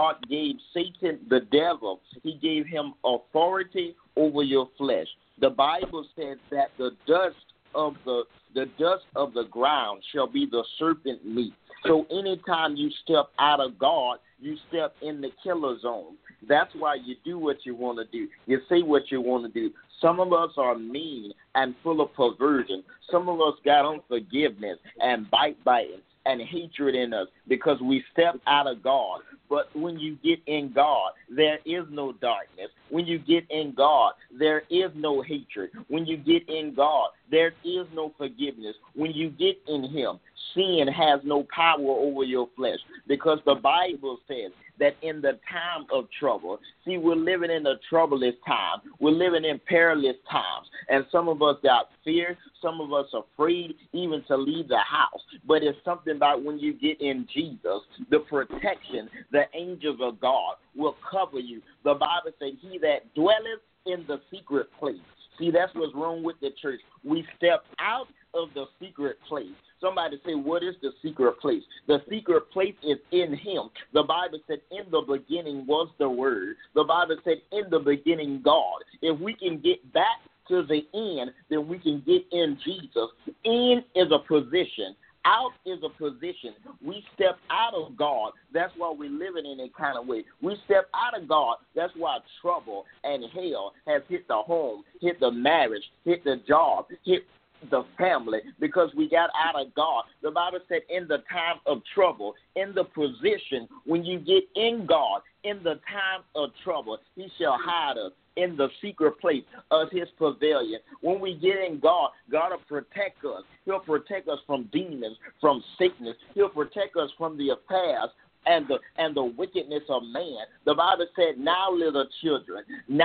the devil. He gave him authority over your flesh. The Bible says that the dust of the ground shall be the serpent meat. So anytime you step out of God, you step in the killer zone. That's why you do what you want to do. You say what you want to do. Some of us are mean and full of perversion. Some of us got unforgiveness and biting and hatred in us because we step out of God. But when you get in God, there is no darkness. When you get in God, there is no hatred. When you get in God, there is no forgiveness. When you get in Him, sin has no power over your flesh, because the Bible says that in the time of trouble, see, we're living in a troublous time. We're living in perilous times. And some of us got fear. Some of us are afraid even to leave the house. But it's something about when you get in Jesus, the protection, the angels of God will cover you. The Bible said, "He that dwelleth in the secret place." See, that's what's wrong with the church. We step out of the secret place. Somebody say, what is the secret place? The secret place is in Him. The Bible said, in the beginning was the Word. The Bible said, in the beginning, God. If we can get back to the end, then we can get in Jesus. In is a position. Out is a position. We step out of God. That's why we're living in a kind of way. We step out of God. That's why trouble and hell has hit the home, hit the marriage, hit the job, hit the family, because we got out of God. The Bible said in the time of trouble, in the position, when you get in God, in the time of trouble, he shall hide us in the secret place of his pavilion. When we get in God, God will protect us. He'll protect us from demons, from sickness. He'll protect us from the affairs and the wickedness of man. The Bible said, now little children,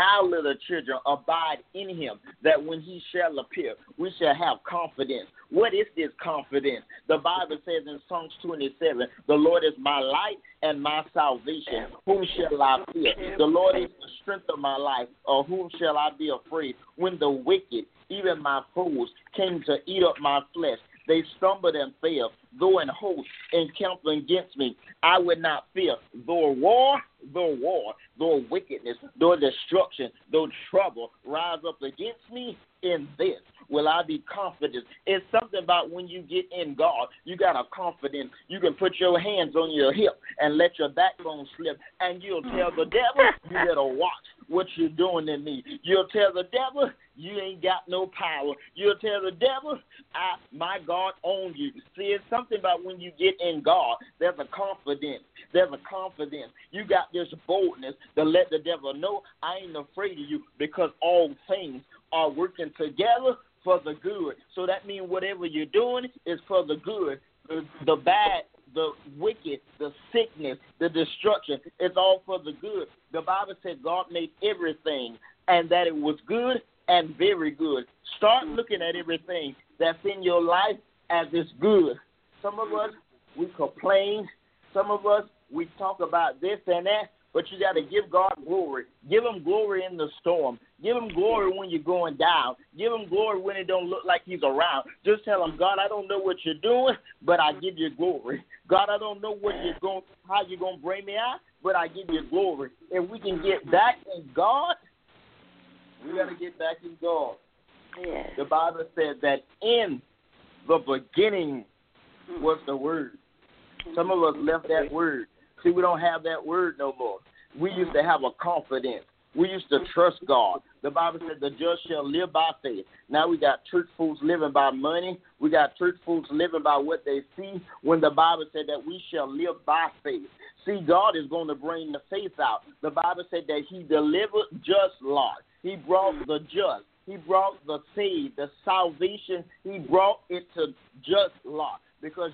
abide in him, that when he shall appear, we shall have confidence. What is this confidence? The Bible says in Psalms 27, the Lord is my light and my salvation. Whom shall I fear? The Lord is the strength of my life. Of whom shall I be afraid? When the wicked, even my foes, came to eat up my flesh, they stumbled and fell. Though an host encamped against me, I would not fear. Though war, though wickedness, though destruction, though trouble rise up against me, in this will I be confident. It's something about when you get in God, you got a confidence. You can put your hands on your hip and let your backbone slip, and you'll tell the devil, you better watch what you're doing in me. You'll tell the devil, you ain't got no power. You'll tell the devil, my God owns you. See, it's something about when you get in God, there's a confidence. You got this boldness to let the devil know, I ain't afraid of you, because all things are working together for the good. So that means whatever you're doing is for the good. The bad, the wicked, the sickness, the destruction, it's all for the good. The Bible said God made everything, and that it was good and very good. Start looking at everything that's in your life as it's good. Some of us, we complain. Some of us, we talk about this and that, but you got to give God glory. Give him glory in the storm. Give him glory when you're going down. Give him glory when it don't look like he's around. Just tell him, God, I don't know what you're doing, but I give you glory. God, I don't know how you're going to bring me out, but I give you glory. If we can get back in God, we got to get back in God. Yes. The Bible said that in the beginning was the Word. Some of us left that word. See, we don't have that word no more. We used to have a confidence. We used to trust God. The Bible said the just shall live by faith. Now we got church fools living by money. We got church fools living by what they see, when the Bible said that we shall live by faith. See, God is going to bring the faith out. The Bible said that he delivered just Lot. He brought the just. He brought the saved, the salvation. He brought it to just Lot, because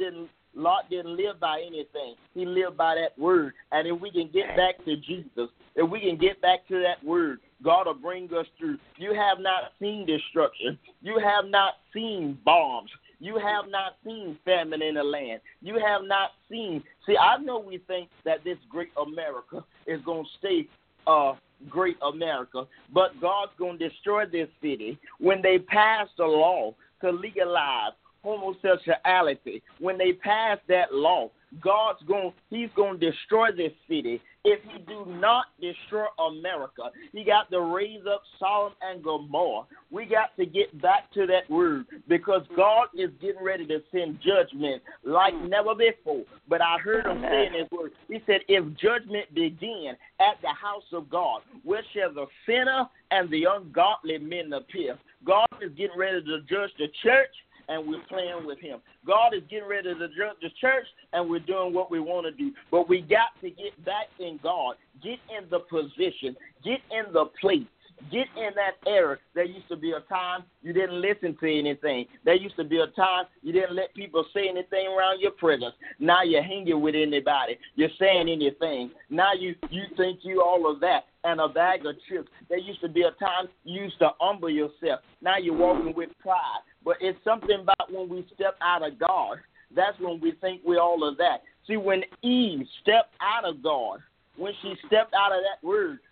Lot didn't live by anything. He lived by that word. And if we can get back to Jesus, if we can get back to that word, God will bring us through. You have not seen destruction. You have not seen bombs. You have not seen famine in the land. You have not seen. See, I know we think that this great America is going to stay great America, but God's going to destroy this city. When they passed a law to legalize homosexuality, when they pass that law, he's going to destroy this city. If he do not destroy America, he got to raise up Sodom and Gomorrah. We got to get back to that word, because God is getting ready to send judgment like never before. But I heard him saying his word. He said, if judgment begin at the house of God, where shall the sinner and the ungodly men appear? God is getting ready to judge the church, and we're playing with him. God is getting ready to judge the church, and we're doing what we want to do. But we got to get back in God. Get in the position. Get in the place. Get in that era. There used to be a time you didn't listen to anything. There used to be a time you didn't let people say anything around your presence. Now you're hanging with anybody. You're saying anything. Now you think you all of that and a bag of chips. There used to be a time you used to humble yourself. Now you're walking with pride. But it's something about when we step out of God, that's when we think we're all of that. See, when Eve stepped out of God, when she stepped out of that word,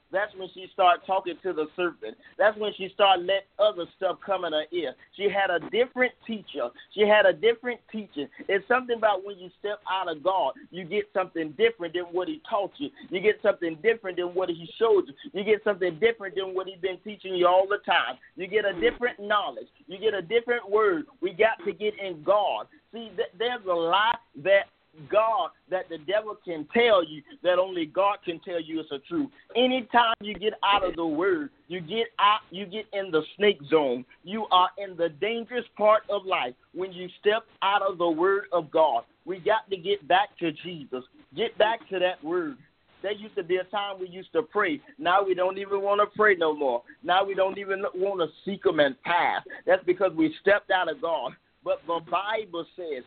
That's when she started talking to the serpent. That's when she started letting other stuff come in her ear. She had a different teacher. She had a different teaching. It's something about when you step out of God, you get something different than what he taught you. You get something different than what he showed you. You get something different than what he's been teaching you all the time. You get a different knowledge. You get a different word. We got to get in God. See, there's a lie that the devil can tell you that only God can tell you it's a truth. Anytime you get out of the word, you get in the snake zone. You are in the dangerous part of life when you step out of the word of God. We got to get back to Jesus. Get back to that word. There used to be a time we used to pray. Now we don't even want to pray no more. Now we don't even want to seek him and pass. That's because we stepped out of God. But the Bible says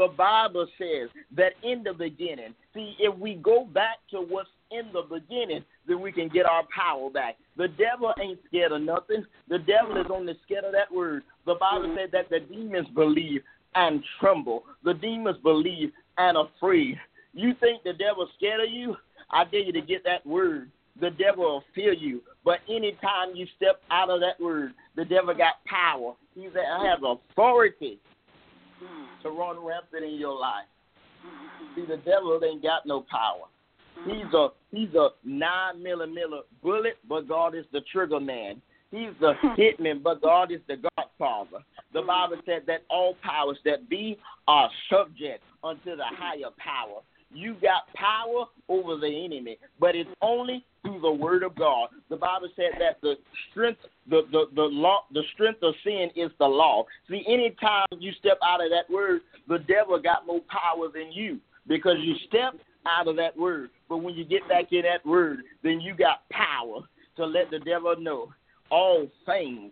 that in the beginning, see, if we go back to what's in the beginning, then we can get our power back. The devil ain't scared of nothing. The devil is only scared of that word. The Bible said that the demons believe and tremble. The demons believe and afraid. You think the devil's scared of you? I dare you to get that word. The devil will fear you. But anytime you step out of that word, the devil got power. He has authority to run rampant in your life. See, the devil ain't got no power. He's a 9mm bullet, but God is the trigger man. He's the hitman, but God is the Godfather. The Bible said that all powers that be are subject unto the higher power. You got power over the enemy, but it's only through the word of God. The Bible said that the strength of sin is the law. See, anytime you step out of that word, the devil got more power than you because you stepped out of that word. But when you get back in that word, then you got power to let the devil know all things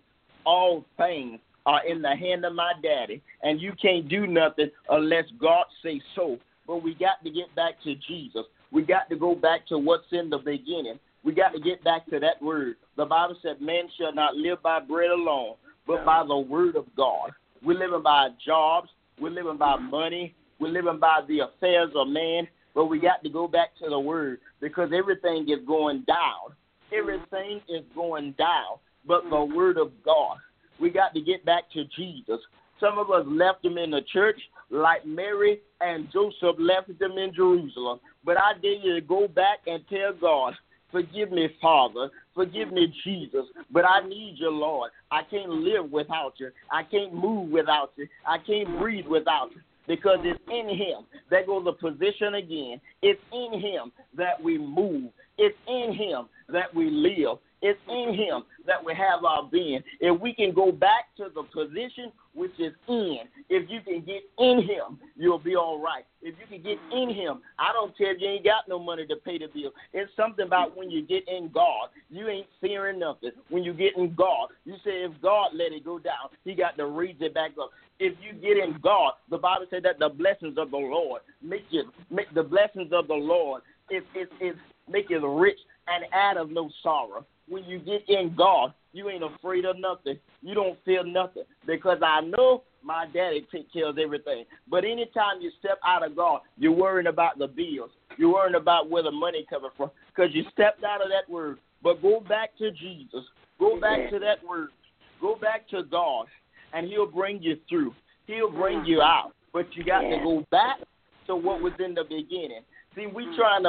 are in the hand of my daddy, and you can't do nothing unless God say so. But we got to get back to Jesus. We got to go back to what's in the beginning. We got to get back to that word. The Bible said man shall not live by bread alone, but by the word of God. We're living by jobs. We're living by money. We're living by the affairs of man. But we got to go back to the word because everything is going down. Everything is going down but the word of God. We got to get back to Jesus. Some of us left him in the church like Mary and Joseph left them in Jerusalem. But I dare you to go back and tell God, forgive me, Father. Forgive me, Jesus. But I need you, Lord. I can't live without you. I can't move without you. I can't breathe without you. Because it's in him. There goes the position again. It's in him that we move. It's in him that we live. It's in him that we have our being. If we can go back to the position which is in, if you can get in him, you'll be all right. If you can get in him, I don't care if you ain't got no money to pay the bill. It's something about when you get in God, you ain't fearing nothing. When you get in God, you say if God let it go down, he got to raise it back up. If you get in God, the Bible said that the blessings of the Lord make the blessings of the Lord make it rich and add of no sorrow. When you get in God, you ain't afraid of nothing. You don't fear nothing because I know my daddy take care of everything. But anytime you step out of God, you're worrying about the bills. You're worrying about where the money coming from because you stepped out of that word. But go back to Jesus. Go back to that word. Go back to God, and he'll bring you through. He'll bring you out. But you got to go back to what was in the beginning. See, we trying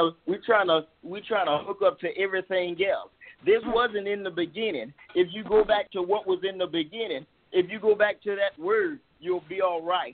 to hook up to everything else. This wasn't in the beginning. If you go back to what was in the beginning, if you go back to that word, you'll be all right.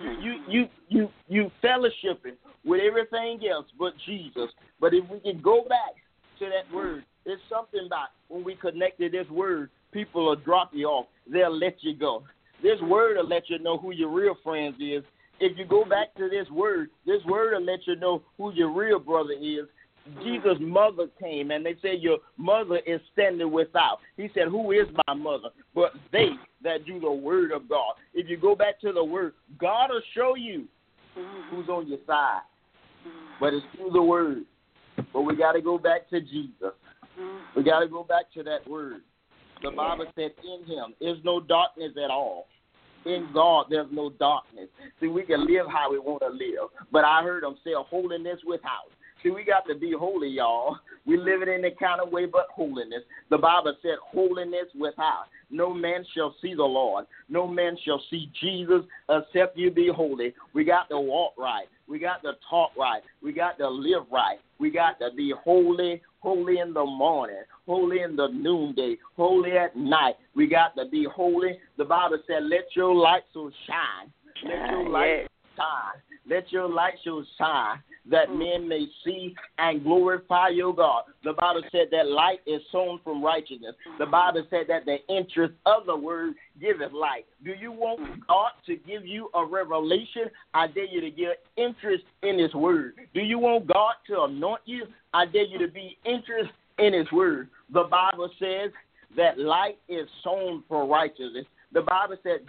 You fellowshipping with everything else but Jesus. But if we can go back to that word, there's something about when we connect to this word, people will drop you off. They'll let you go. This word will let you know who your real friends is. If you go back to this word will let you know who your real brother is. Jesus' mother came, and they said, your mother is standing without. He said, who is my mother? But they that do the word of God. If you go back to the word, God will show you who's on your side. But it's through the word. But we got to go back to Jesus. We got to go back to that word. The Bible said in him is no darkness at all. In God, there's no darkness. See, we can live how we want to live. But I heard him say holiness without. See, we got to be holy, y'all. We live it in any kind of way but holiness. The Bible said holiness without. No man shall see the Lord. No man shall see Jesus except you be holy. We got to walk right. We got to talk right. We got to live right. We got to be holy, holy in the morning, holy in the noonday, holy at night. We got to be holy. The Bible said, let your light so shine. Let your light shine. Let your light so shine that men may see and glorify your God. The Bible said that light is sown from righteousness. The Bible said that the interest of the word giveth light. Do you want God to give you a revelation? I dare you to give interest in his word. Do you want God to anoint you? I dare you to be interested in his word. The Bible says that light is sown for righteousness. The Bible said,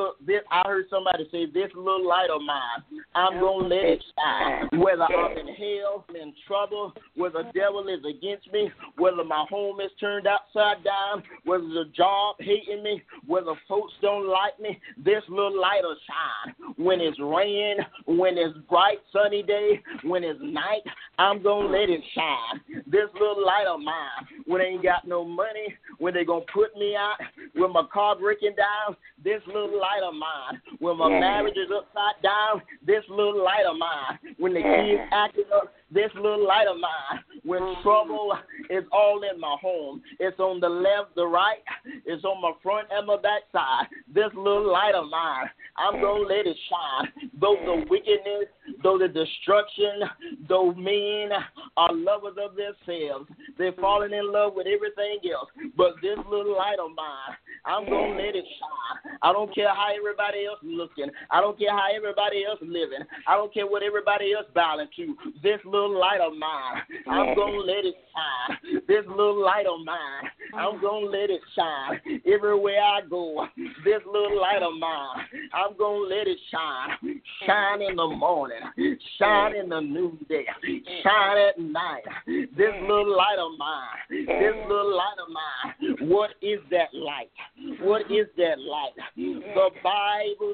I heard somebody say, this little light of mine, I'm going to let it shine. Whether I'm in hell, I'm in trouble, whether the devil is against me, whether my home is turned upside down, whether the job hating me, whether folks don't like me, this little light will shine. When it's rain, when it's bright sunny day, when it's night, I'm going to let it shine. This little light of mine, when I ain't got no money, when they going to put me out, when my car breaking down, this little light of mine. When my marriage is upside down, this little light of mine. When the kids acting up, this little light of mine. When trouble is all in my home, it's on the left, the right, it's on my front and my back side. This little light of mine, I'm going to let it shine. Though the wickedness, though the destruction, though men are lovers of themselves, they're falling in love with everything else. But this little light of mine, I'm going to let it shine. I don't care how everybody else looking. I don't care how everybody else living. I don't care what everybody else bowing to. This little light of mine, I'm going to let it shine. This little light of mine, I'm going to let it shine. Everywhere I go, this little light of mine, I'm going to let it shine. Shine in the morning. Shine in the noonday. Shine at night. This little light of mine. This little light of mine. What is that light? What is that light? The Bible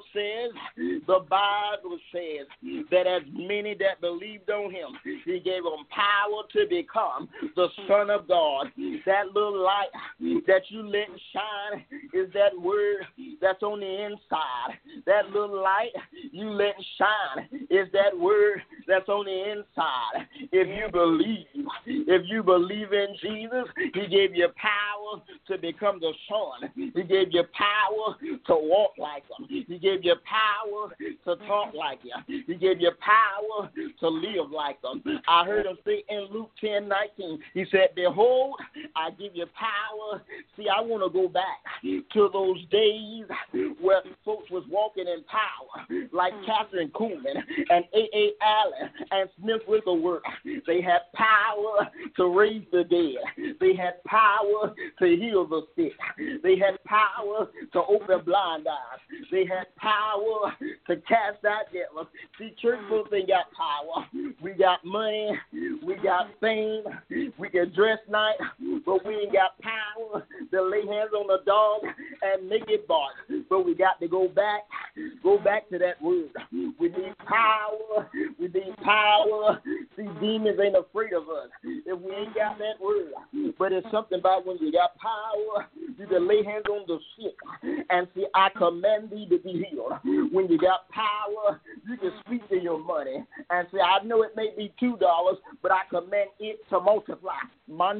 says that as many that believed on him, he gave them power to become the Son of God. That little light that you let shine is that word that's on the inside. That little light you let shine is that word that's on the inside. If you believe in Jesus, he gave you power to become the Son. He gave you power to walk like him. He gave you power to talk like him. He gave you power to live like him. I heard him say in Luke 10:19, he said, behold, I give you power. See, I want to go back to those days where folks was walking in power, like Catherine Kuhlman and A.A. Allen and Smith Wigglesworth. They had power to raise the dead. They had power to heal the sick. They had power to open blind eyes. They had power to cast out devils. See, church folks ain't got power. We got money. We got fame. We can dress nice, but we ain't got power to lay hands on the dog and make it bark. But we got to go back to that word. We need power. We need power. See, demons ain't afraid of us if we ain't got that word. But it's something about when you got power, you can lay hands on the sick and say, I command thee to be healed. When you got power, you can speak to your money and say, I know it may be $2, but I command it to multiply. When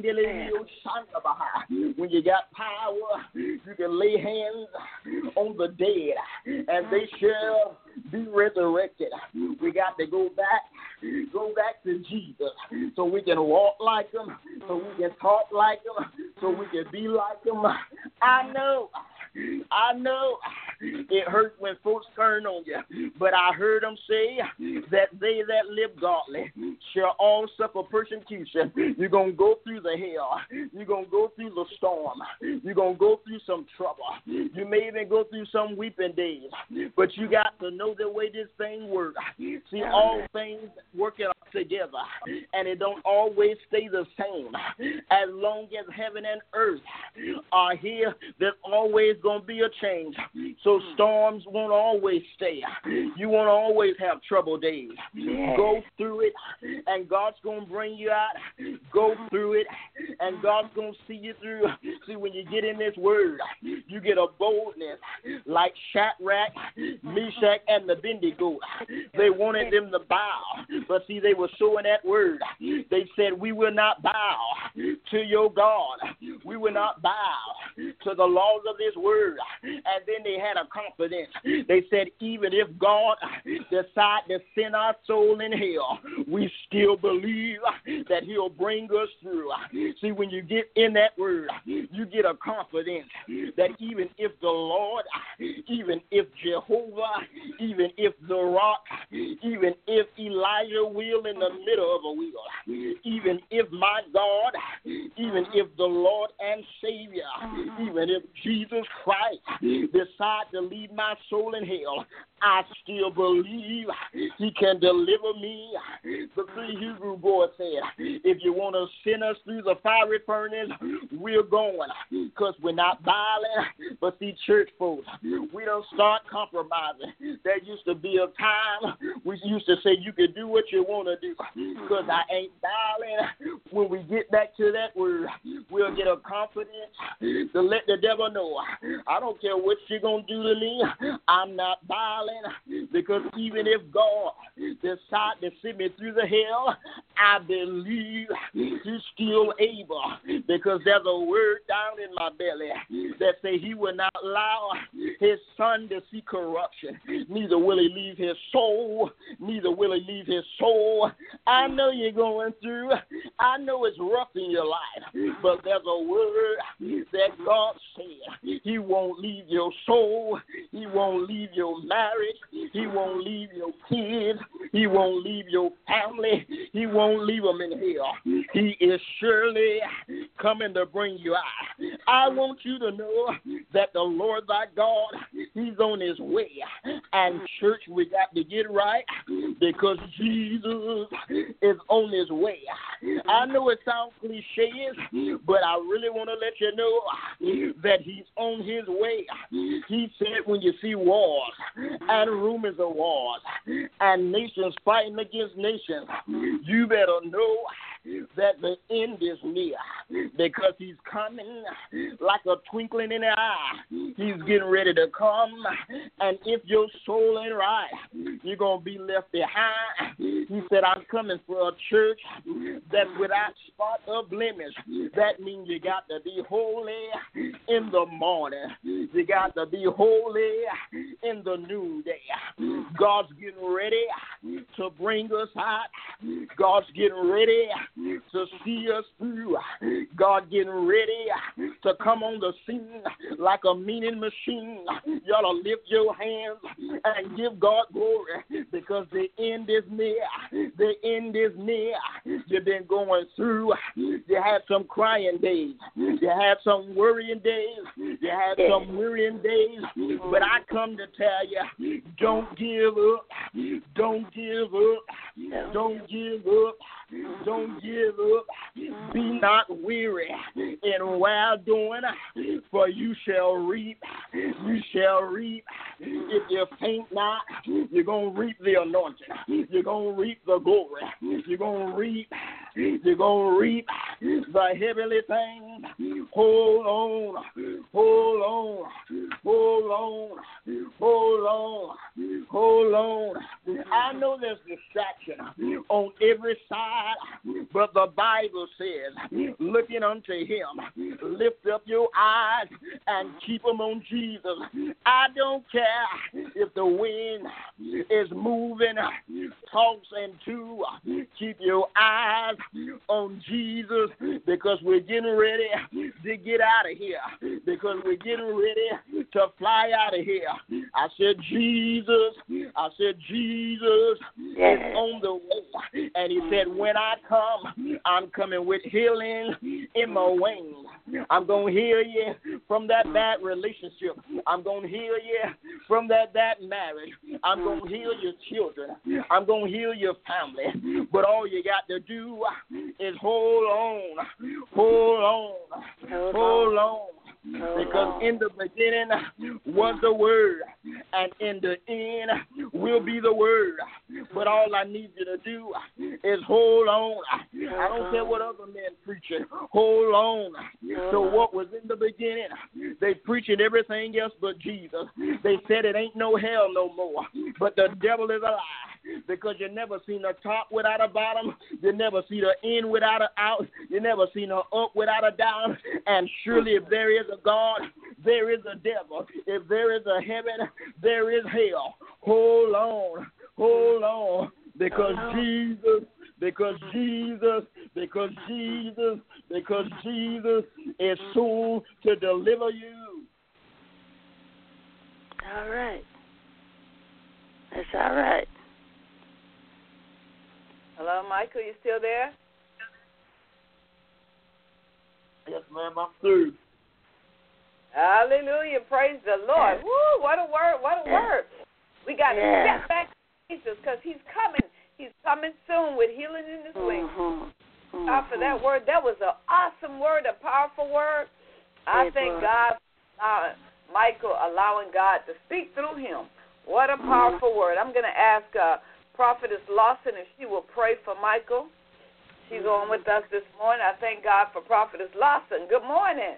you got power, you can lay hands on the dead and they shall be resurrected. We got to go back to Jesus so we can walk like him, so we can talk like him, so we can be like him. I know it hurts when folks turn on you, but I heard them say that they that live godly shall all suffer persecution. You're going to go through the hell. You're going to go through the storm. You're going to go through some trouble. You may even go through some weeping days, but you got to know the way this thing works. See, all things working together, and it don't always stay the same. As long as heaven and earth are here, there's always going to be a change. So storms won't always stay. You won't always have trouble days. Yes. Go through it, and God's going to bring you out. Go through it, and God's going to see you through. See, when you get in this word, you get a boldness like Shadrach, Meshach, and Abednego. They wanted them to bow, but see, they were so in that word. They said, we will not bow to your God. We will not bow to the laws of this word. And then they had a confidence. They said, even if God decide to send our soul in hell, we still believe that he'll bring us through. See, when you get in that word, you get a confidence that even if the Lord, even if Jehovah, even if the rock, even if Elijah will in the middle of a wheel, even if my God, even if the Lord and Savior, even if Jesus Christ decide to leave my soul in hell, I still believe he can deliver me. The three Hebrew boys said, if you want to send us through the fiery furnace, we're going, because we're not violent. But see, church folks, we don't start compromising. There used to be a time we used to say you can do what you want to do, because I ain't violent. When we get back to that word, we'll get a confidence to let the devil know, I don't care what you're going to do to me, I'm not violent. Because even if God decide to send me through the hell, I believe he's still able, because there's a word down in my belly that say he will not allow his son to see corruption. Neither will he leave his soul. Neither will he leave his soul. I know you're going through. I know it's rough in your life, but there's a word that God said. He won't leave your soul. He won't leave your marriage. He won't leave your kids. He won't leave your family. He won't leave them in hell. He is surely coming to bring you out. I want you to know that the Lord thy God, he's on his way. And church, we got to get right, because Jesus is on his way. I know it sounds cliche, but I really want to let you know that he's on his way. He said when you see wars and rumors of wars and nations fighting against nations, you better know that the end is near, because he's coming like a twinkling in the eye. He's getting ready to come, and if your soul ain't right, you're going to be left behind. He said, I'm coming for a church that's without spot or blemish. That means you got to be holy in the morning. You got to be holy in the noonday. God's getting ready to bring us out. God's getting ready to see us through. God getting ready to come on the scene like a meaning machine. You ought to lift your hands and give God glory, because the end is near. The end is near. You've been going through. You had some crying days. You had some worrying days. You had some worrying days. But I come to tell you, don't give up. Don't give up. Don't give up. Don't give up. Be not weary in well doing, for you shall reap. You shall reap. If you faint not, you're going to reap the anointing. You're going to reap the glory. You're going to reap. You're going to reap the heavenly things. Hold on. Hold on. Hold on. Hold on. Hold on. I know there's distraction on every side, but the Bible says, looking unto him, lift up your eyes and keep them on Jesus. I don't care if the wind is moving, toss and to, keep your eyes on Jesus, because we're getting ready to get out of here, because we're getting ready to fly out of here. I said Jesus is on the way, and he said, when I come, I'm coming with healing in my wings. I'm going to heal you from that bad relationship. I'm going to heal you from that bad marriage. I'm going to heal your children. I'm going to heal your family. But all you got to do is hold on. Hold on. Hold on. Because in the beginning was the Word, and in the end will be the Word. But all I need you to do is hold on. I don't care what other men preaching. Hold on to what was in the beginning. They preaching everything else but Jesus. They said it ain't no hell no more. But the devil is a lie. Because you never seen a top without a bottom. You never seen an in without an out. You never seen an up without a down. And surely if there is a God, there is a devil. If there is a heaven, there is hell. Hold on. Hold on. Because Jesus is soon to deliver you. All right. That's all right. Hello, Michael, you still there? Yes, ma'am, I'm through. Hallelujah. Praise the Lord. Woo, what a word, what a word. We got to step back to Jesus because he's coming. He's coming soon with healing in his wings. God, for that word. That was an awesome word, a powerful word. I thank God for Michael allowing God to speak through him. What a powerful word. I'm going to ask Prophetess Lawson if she will pray for Michael. She's on with us this morning. I thank God for Prophetess Lawson. Good morning.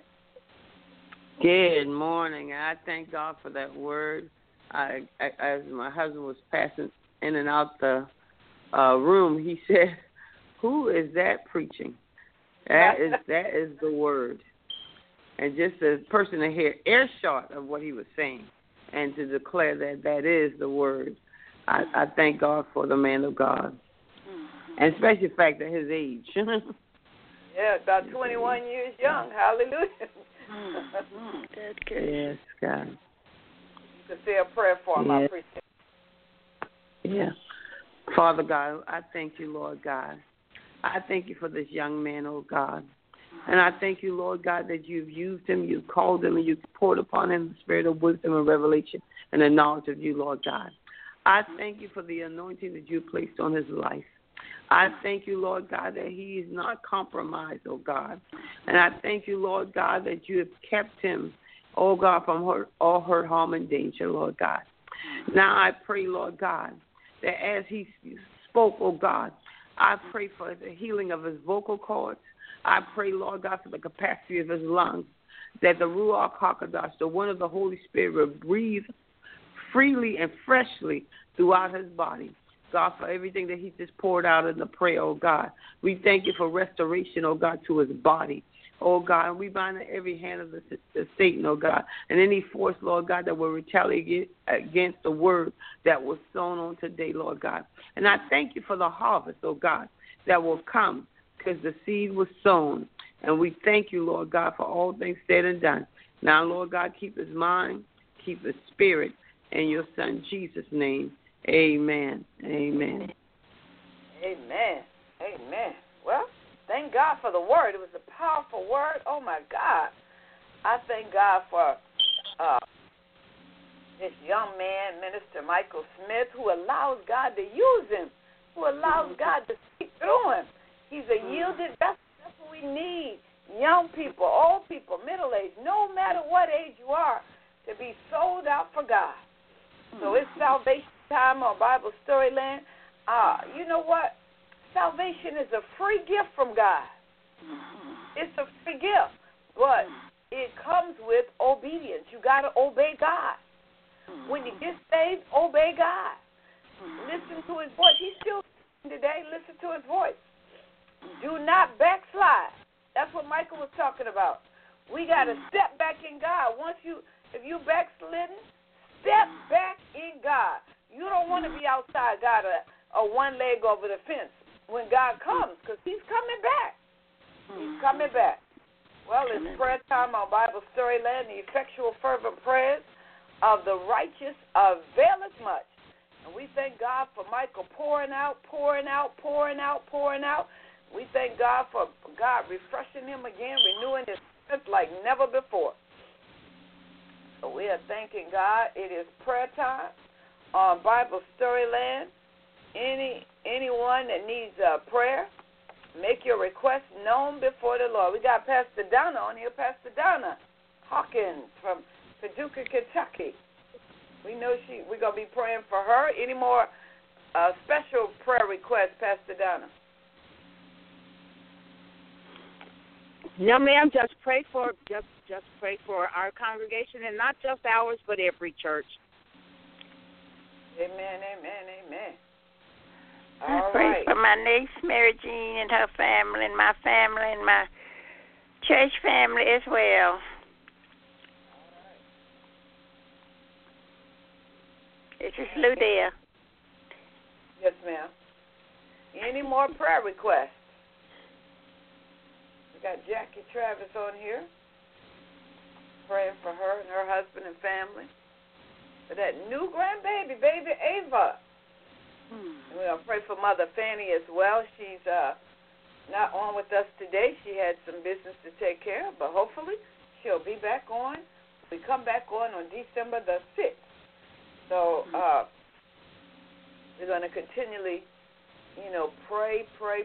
Good morning. I thank God for that word. As my husband was passing in and out the room, he said, "Who is that preaching?" That is the word. And just a person to hear earshot of what he was saying and to declare that is the word. I thank God for the man of God. And especially the fact that his age. Yeah, about 21 years young. Hallelujah. That's good. Yes, God. You can say a prayer for him. I appreciate it. Yeah. Father God, I thank you, Lord God. I thank you for this young man, oh God. And I thank you, Lord God, that you've used him, you've called him, and you've poured upon him the spirit of wisdom and revelation and the knowledge of you, Lord God. I thank you for the anointing that you placed on his life. I thank you, Lord God, that he is not compromised, oh God. And I thank you, Lord God, that you have kept him, oh God, from all hurt, harm, and danger, Lord God. Now I pray, Lord God, that as he spoke, oh God, I pray for the healing of his vocal cords. I pray, Lord God, for the capacity of his lungs, that the Ruach HaKodesh, the one of the Holy Spirit, will breathe freely and freshly throughout his body. God, for everything that he just poured out in the prayer, oh God. We thank you for restoration, oh God, to his body. Oh God, and we bind every hand of the Satan, oh God, and any force, Lord God, that will retaliate against the word that was sown on today, Lord God. And I thank you for the harvest, oh God, that will come because the seed was sown. And we thank you, Lord God, for all things said and done. Now, Lord God, keep his mind, keep his spirit, in your son Jesus' name. Amen. Amen. Amen. Amen. Well, thank God for the word. It was a powerful word. Oh, my God. I thank God for this young man, Minister Michael Smith, who allows God to use him, who allows God to speak through him. He's a yielded vessel. That's what we need. Young people, old people, middle-aged, no matter what age you are, to be sold out for God. So it's salvation time on Bible Storyland. You know what? Salvation is a free gift from God. It's a free gift, but it comes with obedience. You got to obey God. When you get saved, obey God. Listen to his voice. He's still today. Listen to his voice. Do not backslide. That's what Michael was talking about. We got to step back in God. If you backslidden, step back in God. You don't want to be outside God or one leg over the fence when God comes, because he's coming back. He's coming back. Well, it's prayer time on Bible Storyland, the effectual fervent prayers of the righteous availeth much. And we thank God for Michael pouring out. We thank God for God refreshing him again, renewing his strength like never before. So we are thanking God. It is prayer time on Bible Storyland. Anyone that needs prayer, make your request known before the Lord. We got Pastor Donna on here. Pastor Donna, Hawkins from Paducah, Kentucky. We know we're going to be praying for her. Any more special prayer requests, Pastor Donna? No, ma'am. Just pray for our congregation, and not just ours, but every church. Amen, amen, amen. I pray for my niece Mary Jean and her family, and my church family as well. This is Lou there. Yes, ma'am. Any more prayer requests? We got Jackie Travis on here, praying for her and her husband and family. For that new grandbaby, baby Ava. We're going to pray for Mother Fanny as well. She's not on with us today. She had some business to take care of, but hopefully she'll be back on. We come back on December the 6th. So we're going to continually, pray.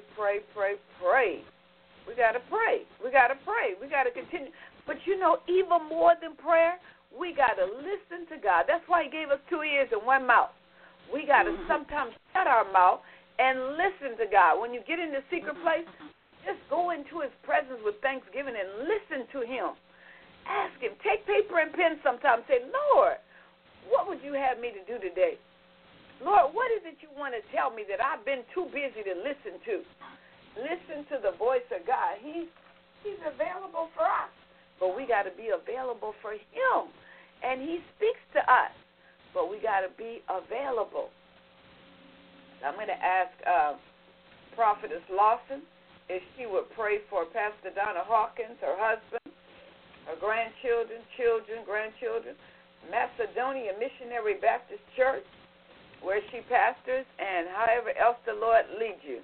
We got to pray. We got to continue. But, even more than prayer, we got to listen to God. That's why he gave us 2 ears and 1 mouth. We got to sometimes shut our mouth and listen to God. When you get in the secret place, just go into his presence with thanksgiving and listen to him. Ask him. Take paper and pen sometimes. Say, Lord, what would you have me to do today? Lord, what is it you want to tell me that I've been too busy to listen to? Listen to the voice of God. He's available for us, but we got to be available for him. And he speaks to us, but we got to be available. I'm going to ask Prophetess Lawson if she would pray for Pastor Donna Hawkins, her husband, her grandchildren, grandchildren, Macedonia Missionary Baptist Church, where she pastors, and however else the Lord leads you.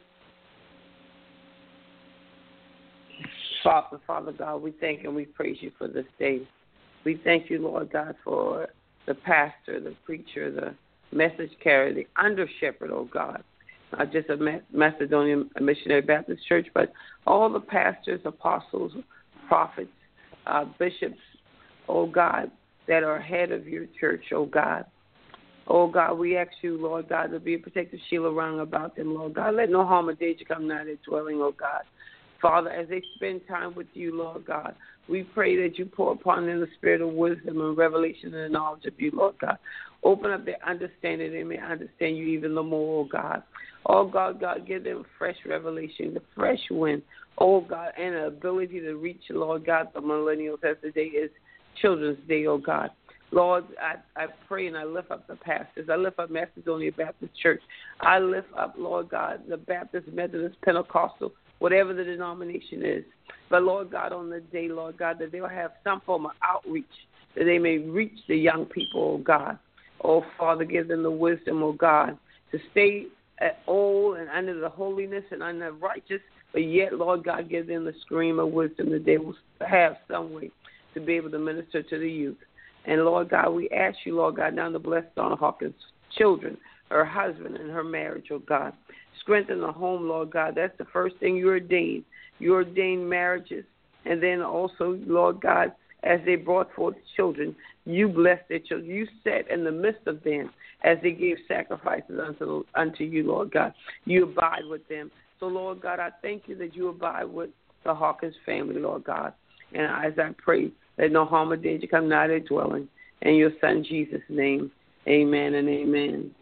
Father God, we thank and we praise you for this day. We thank you, Lord God, for the pastor, the preacher, the message carrier, the under shepherd, oh God. Not just a Macedonian Missionary Baptist Church, but all the pastors, apostles, prophets, bishops, oh God, that are ahead of your church, oh God. Oh God, we ask you, Lord God, to be a protective shield around about them, Lord God. Let no harm or danger come nigh their dwelling, oh God. Father, as they spend time with you, Lord God, we pray that you pour upon them the spirit of wisdom and revelation and the knowledge of you, Lord God. Open up their understanding. They may understand you even the more, oh God. Oh God, give them fresh revelation, the fresh wind, oh God, and the ability to reach, Lord God, the millennials as the day is Children's Day, oh God. Lord, I pray and I lift up the pastors. I lift up Macedonia Baptist Church. I lift up, Lord God, the Baptist, Methodist, Pentecostal, whatever the denomination is. But, Lord God, on the day, Lord God, that they'll have some form of outreach, that they may reach the young people, oh God. Oh, Father, give them the wisdom, oh God, to stay at old and under the holiness and under the righteous, but yet, Lord God, give them the scream of wisdom that they will have some way to be able to minister to the youth. And, Lord God, we ask you, Lord God, now to bless Donna Hawkins' children, her husband, and her marriage, oh God. Strengthen the home, Lord God. That's the first thing you ordained. You ordained marriages. And then also, Lord God, as they brought forth children, you blessed their children. You sat in the midst of them as they gave sacrifices unto you, Lord God. You abide with them. So, Lord God, I thank you that you abide with the Hawkins family, Lord God. And as I pray, let no harm or danger come nigh their dwelling. In your Son, Jesus' name, amen and amen.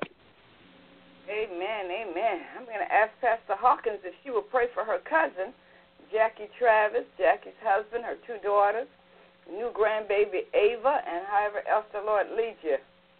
Amen, amen. I'm going to ask Pastor Hawkins if she will pray for her cousin, Jackie Travis, Jackie's husband, her 2 daughters, new grandbaby Ava, and however else the Lord leads you.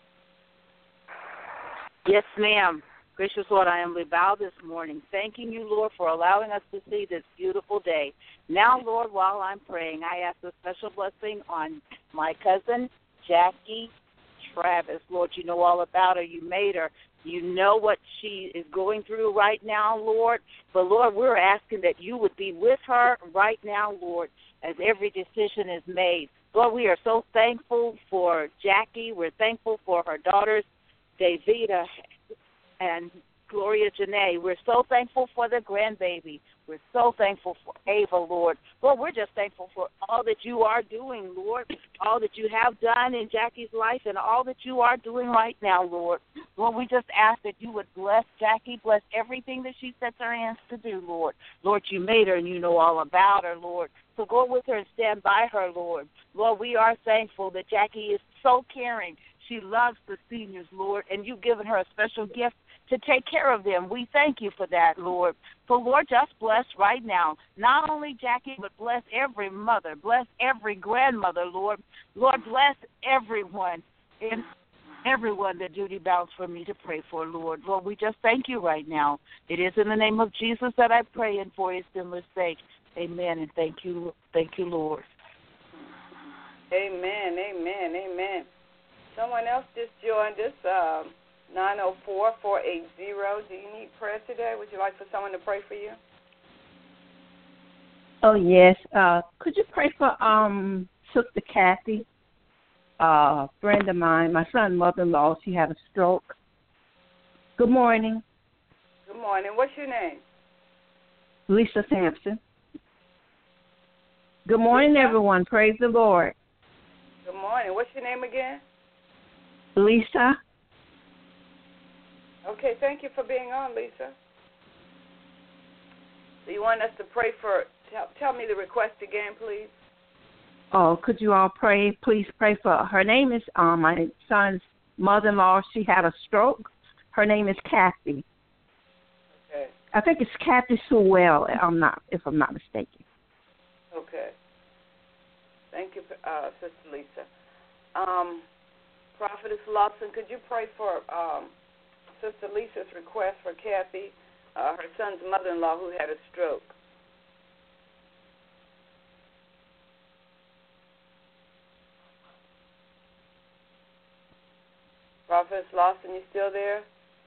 Yes, ma'am. Gracious Lord, I humbly bow this morning, thanking you, Lord, for allowing us to see this beautiful day. Now, Lord, while I'm praying, I ask a special blessing on my cousin, Jackie Travis. Lord, you know all about her. You made her. You know what she is going through right now, Lord. But, Lord, we're asking that you would be with her right now, Lord, as every decision is made. Lord, we are so thankful for Jackie. We're thankful for her daughters, Davida and Gloria Janae. We're so thankful for the grandbaby. We're so thankful for Ava, Lord. Lord, we're just thankful for all that you are doing, Lord, all that you have done in Jackie's life and all that you are doing right now, Lord. Lord, we just ask that you would bless Jackie, bless everything that she sets her hands to do, Lord. Lord, you made her and you know all about her, Lord. So go with her and stand by her, Lord. Lord, we are thankful that Jackie is so caring. She loves the seniors, Lord, and you've given her a special gift to take care of them. We thank you for that, Lord. So, Lord, just bless right now. Not only Jackie, but bless every mother. Bless every grandmother, Lord. Lord, bless everyone and everyone that duty bounds for me to pray for, Lord. Lord, we just thank you right now. It is in the name of Jesus that I pray and for his sinless sake. Amen, and thank you, Lord. Amen, amen, amen. Someone else just joined us, 904-480. Do you need prayer today? Would you like for someone to pray for you? Oh, yes. Could you pray for Sister Kathy, a friend of mine, my son's mother-in-law? She had a stroke. Good morning. Good morning. What's your name? Lisa Sampson. Good morning, everyone. Praise the Lord. Good morning. What's your name again? Lisa. Okay, thank you for being on, Lisa. So you want us to pray for, tell me the request again, please. Oh, could you all please pray for her. Her name is my son's mother-in-law. She had a stroke. Her name is Kathy. Okay. I think it's Kathy Sewell, if I'm not mistaken. Okay. Thank you, Sister Lisa. Prophetess Lawson, could you pray for Sister Lisa's request for Kathy, her son's mother-in-law who had a stroke? Prophetess Lawson, you still there?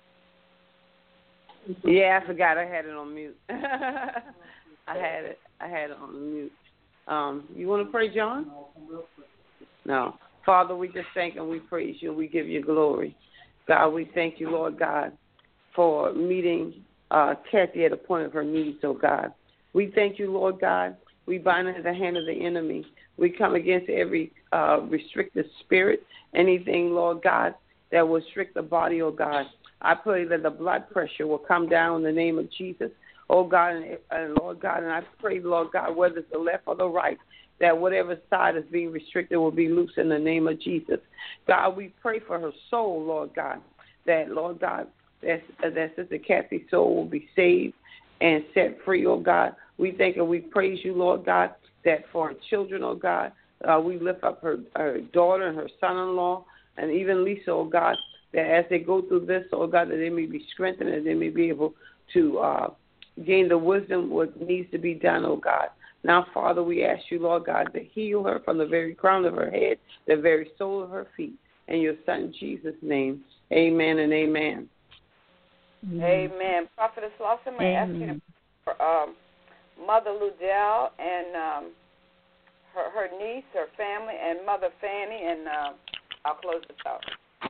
Yeah, I forgot I had it on mute. I had it on mute. You want to pray, John? No. Father, we just thank and we praise you and we give you glory. God, we thank you, Lord God, for meeting Kathy at the point of her needs, oh God. We thank you, Lord God. We bind under the hand of the enemy. We come against every restricted spirit, anything, Lord God, that will restrict the body, oh God. I pray that the blood pressure will come down in the name of Jesus, oh God, and Lord God. And I pray, Lord God, whether it's the left or the right, that whatever side is being restricted will be loose in the name of Jesus. God, we pray for her soul, Lord God, that, Lord God, that Sister Kathy's soul will be saved and set free, oh God. We thank and we praise you, Lord God, that for her children, oh God, we lift up her daughter and her son-in-law and even Lisa, oh God, that as they go through this, oh God, that they may be strengthened and they may be able to gain the wisdom what needs to be done, oh God. Now, Father, we ask you, Lord God, to heal her from the very crown of her head, the very sole of her feet. In your Son, Jesus' name, amen and amen. Amen. Prophetess Lawson, may I ask you to pray for Mother Ludell and her niece, her family, and Mother Fanny, and I'll close this out.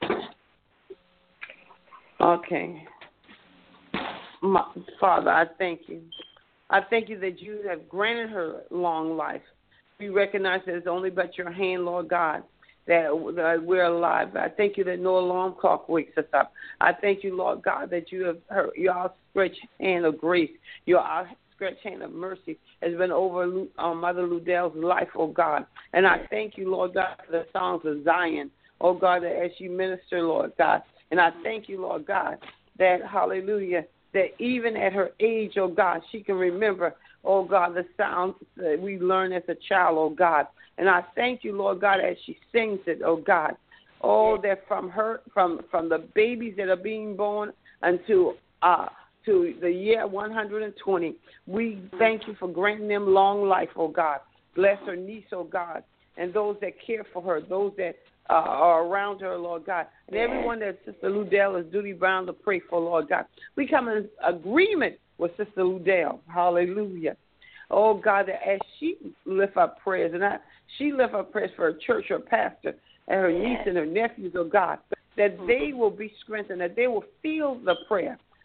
Okay. Father, I thank you. I thank you that you have granted her long life. We recognize that it's only but your hand, Lord God, that we're alive. I thank you that no alarm clock wakes us up. I thank you, Lord God, that you have heard your outstretched hand of grace, your outstretched hand of mercy has been over Mother Ludell's life, oh God. And I thank you, Lord God, for the songs of Zion, oh God, that as you minister, Lord God. And I thank you, Lord God, that, hallelujah, that even at her age, oh God, she can remember, oh God, the sounds that we learned as a child, oh God. And I thank you, Lord God, as she sings it, oh God. Oh, that from her, from the babies that are being born until to the year 120, we thank you for granting them long life, oh God. Bless her niece, oh God, and those that care for her, those that are around her, Lord God, and everyone that Sister Ludell is duty bound to pray for, Lord God. We come in agreement with Sister Ludell. Hallelujah. Oh, God, that as she lift up prayers, and she lift up prayers for her church, her pastor, and her niece and her nephews, oh God, that they will be strengthened, that they will feel the prayer,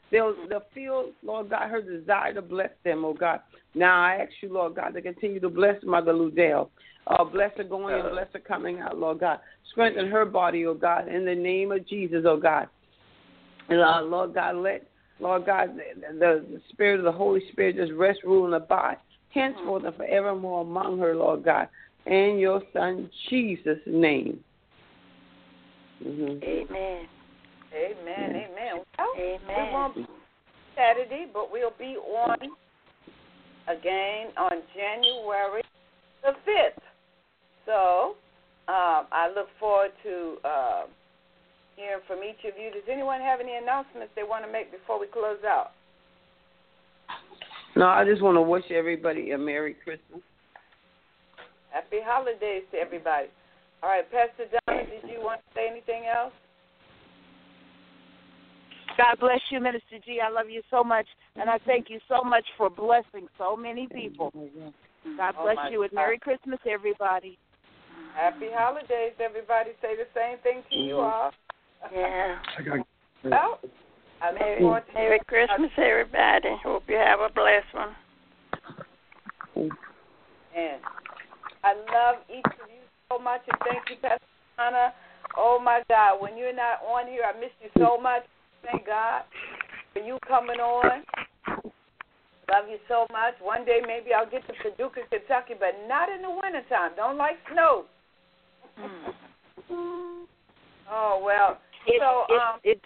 They'll feel, Lord God, her desire to bless them, oh God. Now I ask you, Lord God, to continue to bless Mother Ludell. Bless her going and bless her coming out, Lord God. Strengthen her body, oh God, in the name of Jesus, oh God. And Lord God, let, Lord God, the Spirit of the Holy Spirit just rest, rule, and abide henceforth and forevermore among her, Lord God. In your Son Jesus' name. Amen. Amen. Amen. Well, Amen. We won't be Saturday, but we'll be on again on January the 5th. So I look forward to hearing from each of you. Does anyone have any announcements they want to make before we close out? No, I just want to wish everybody a Merry Christmas. Happy holidays to everybody. All right, Pastor Donna, did you want to say anything else? God bless you, Minister G. I love you so much, and I thank you so much for blessing so many people. God bless you, and Merry Christmas, everybody. Happy holidays, everybody. Say the same thing to you all. Yeah. Well, I look forward to Merry Christmas, everybody. Hope you have a blessed one. And I love each of you so much, and thank you, Pastor Donna. Oh, my God, when you're not on here, I miss you so much. Thank God for you coming on. Love you so much. One day maybe I'll get to Paducah, Kentucky, but not in the wintertime. Don't like snow. Oh, well. It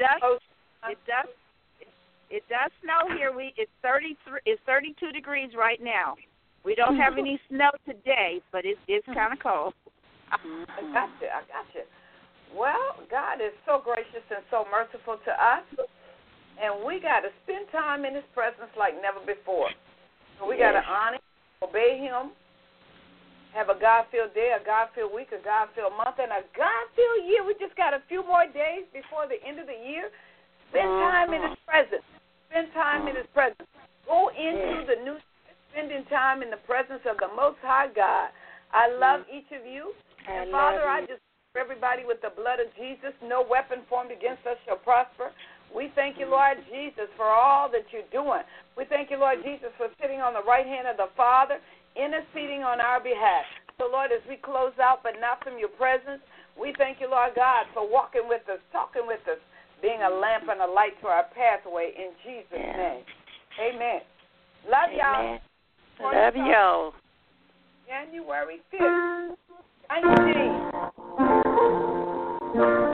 does snow here. It's 32 degrees right now. We don't have any snow today, but it's kind of cold. I got you. Well, God is so gracious and so merciful to us, and we got to spend time in His presence like never before. So we got to honor Him, obey Him, have a God-filled day, a God-filled week, a God-filled month, and a God-filled year. We just got a few more days before the end of the year. Spend time in His presence. Spend time in His presence. Go into the new year, spending time in the presence of the Most High God. I love each of you. And Father, I just everybody with the blood of Jesus, no weapon formed against us shall prosper. We thank you, Lord Jesus, for all that you're doing. We thank you, Lord Jesus, for sitting on the right hand of the Father, interceding on our behalf. So, Lord, as we close out, but not from your presence, we thank you, Lord God, for walking with us, talking with us, being a lamp and a light to our pathway in Jesus' name. Amen. Love y'all. Love y'all. January 5th, 19.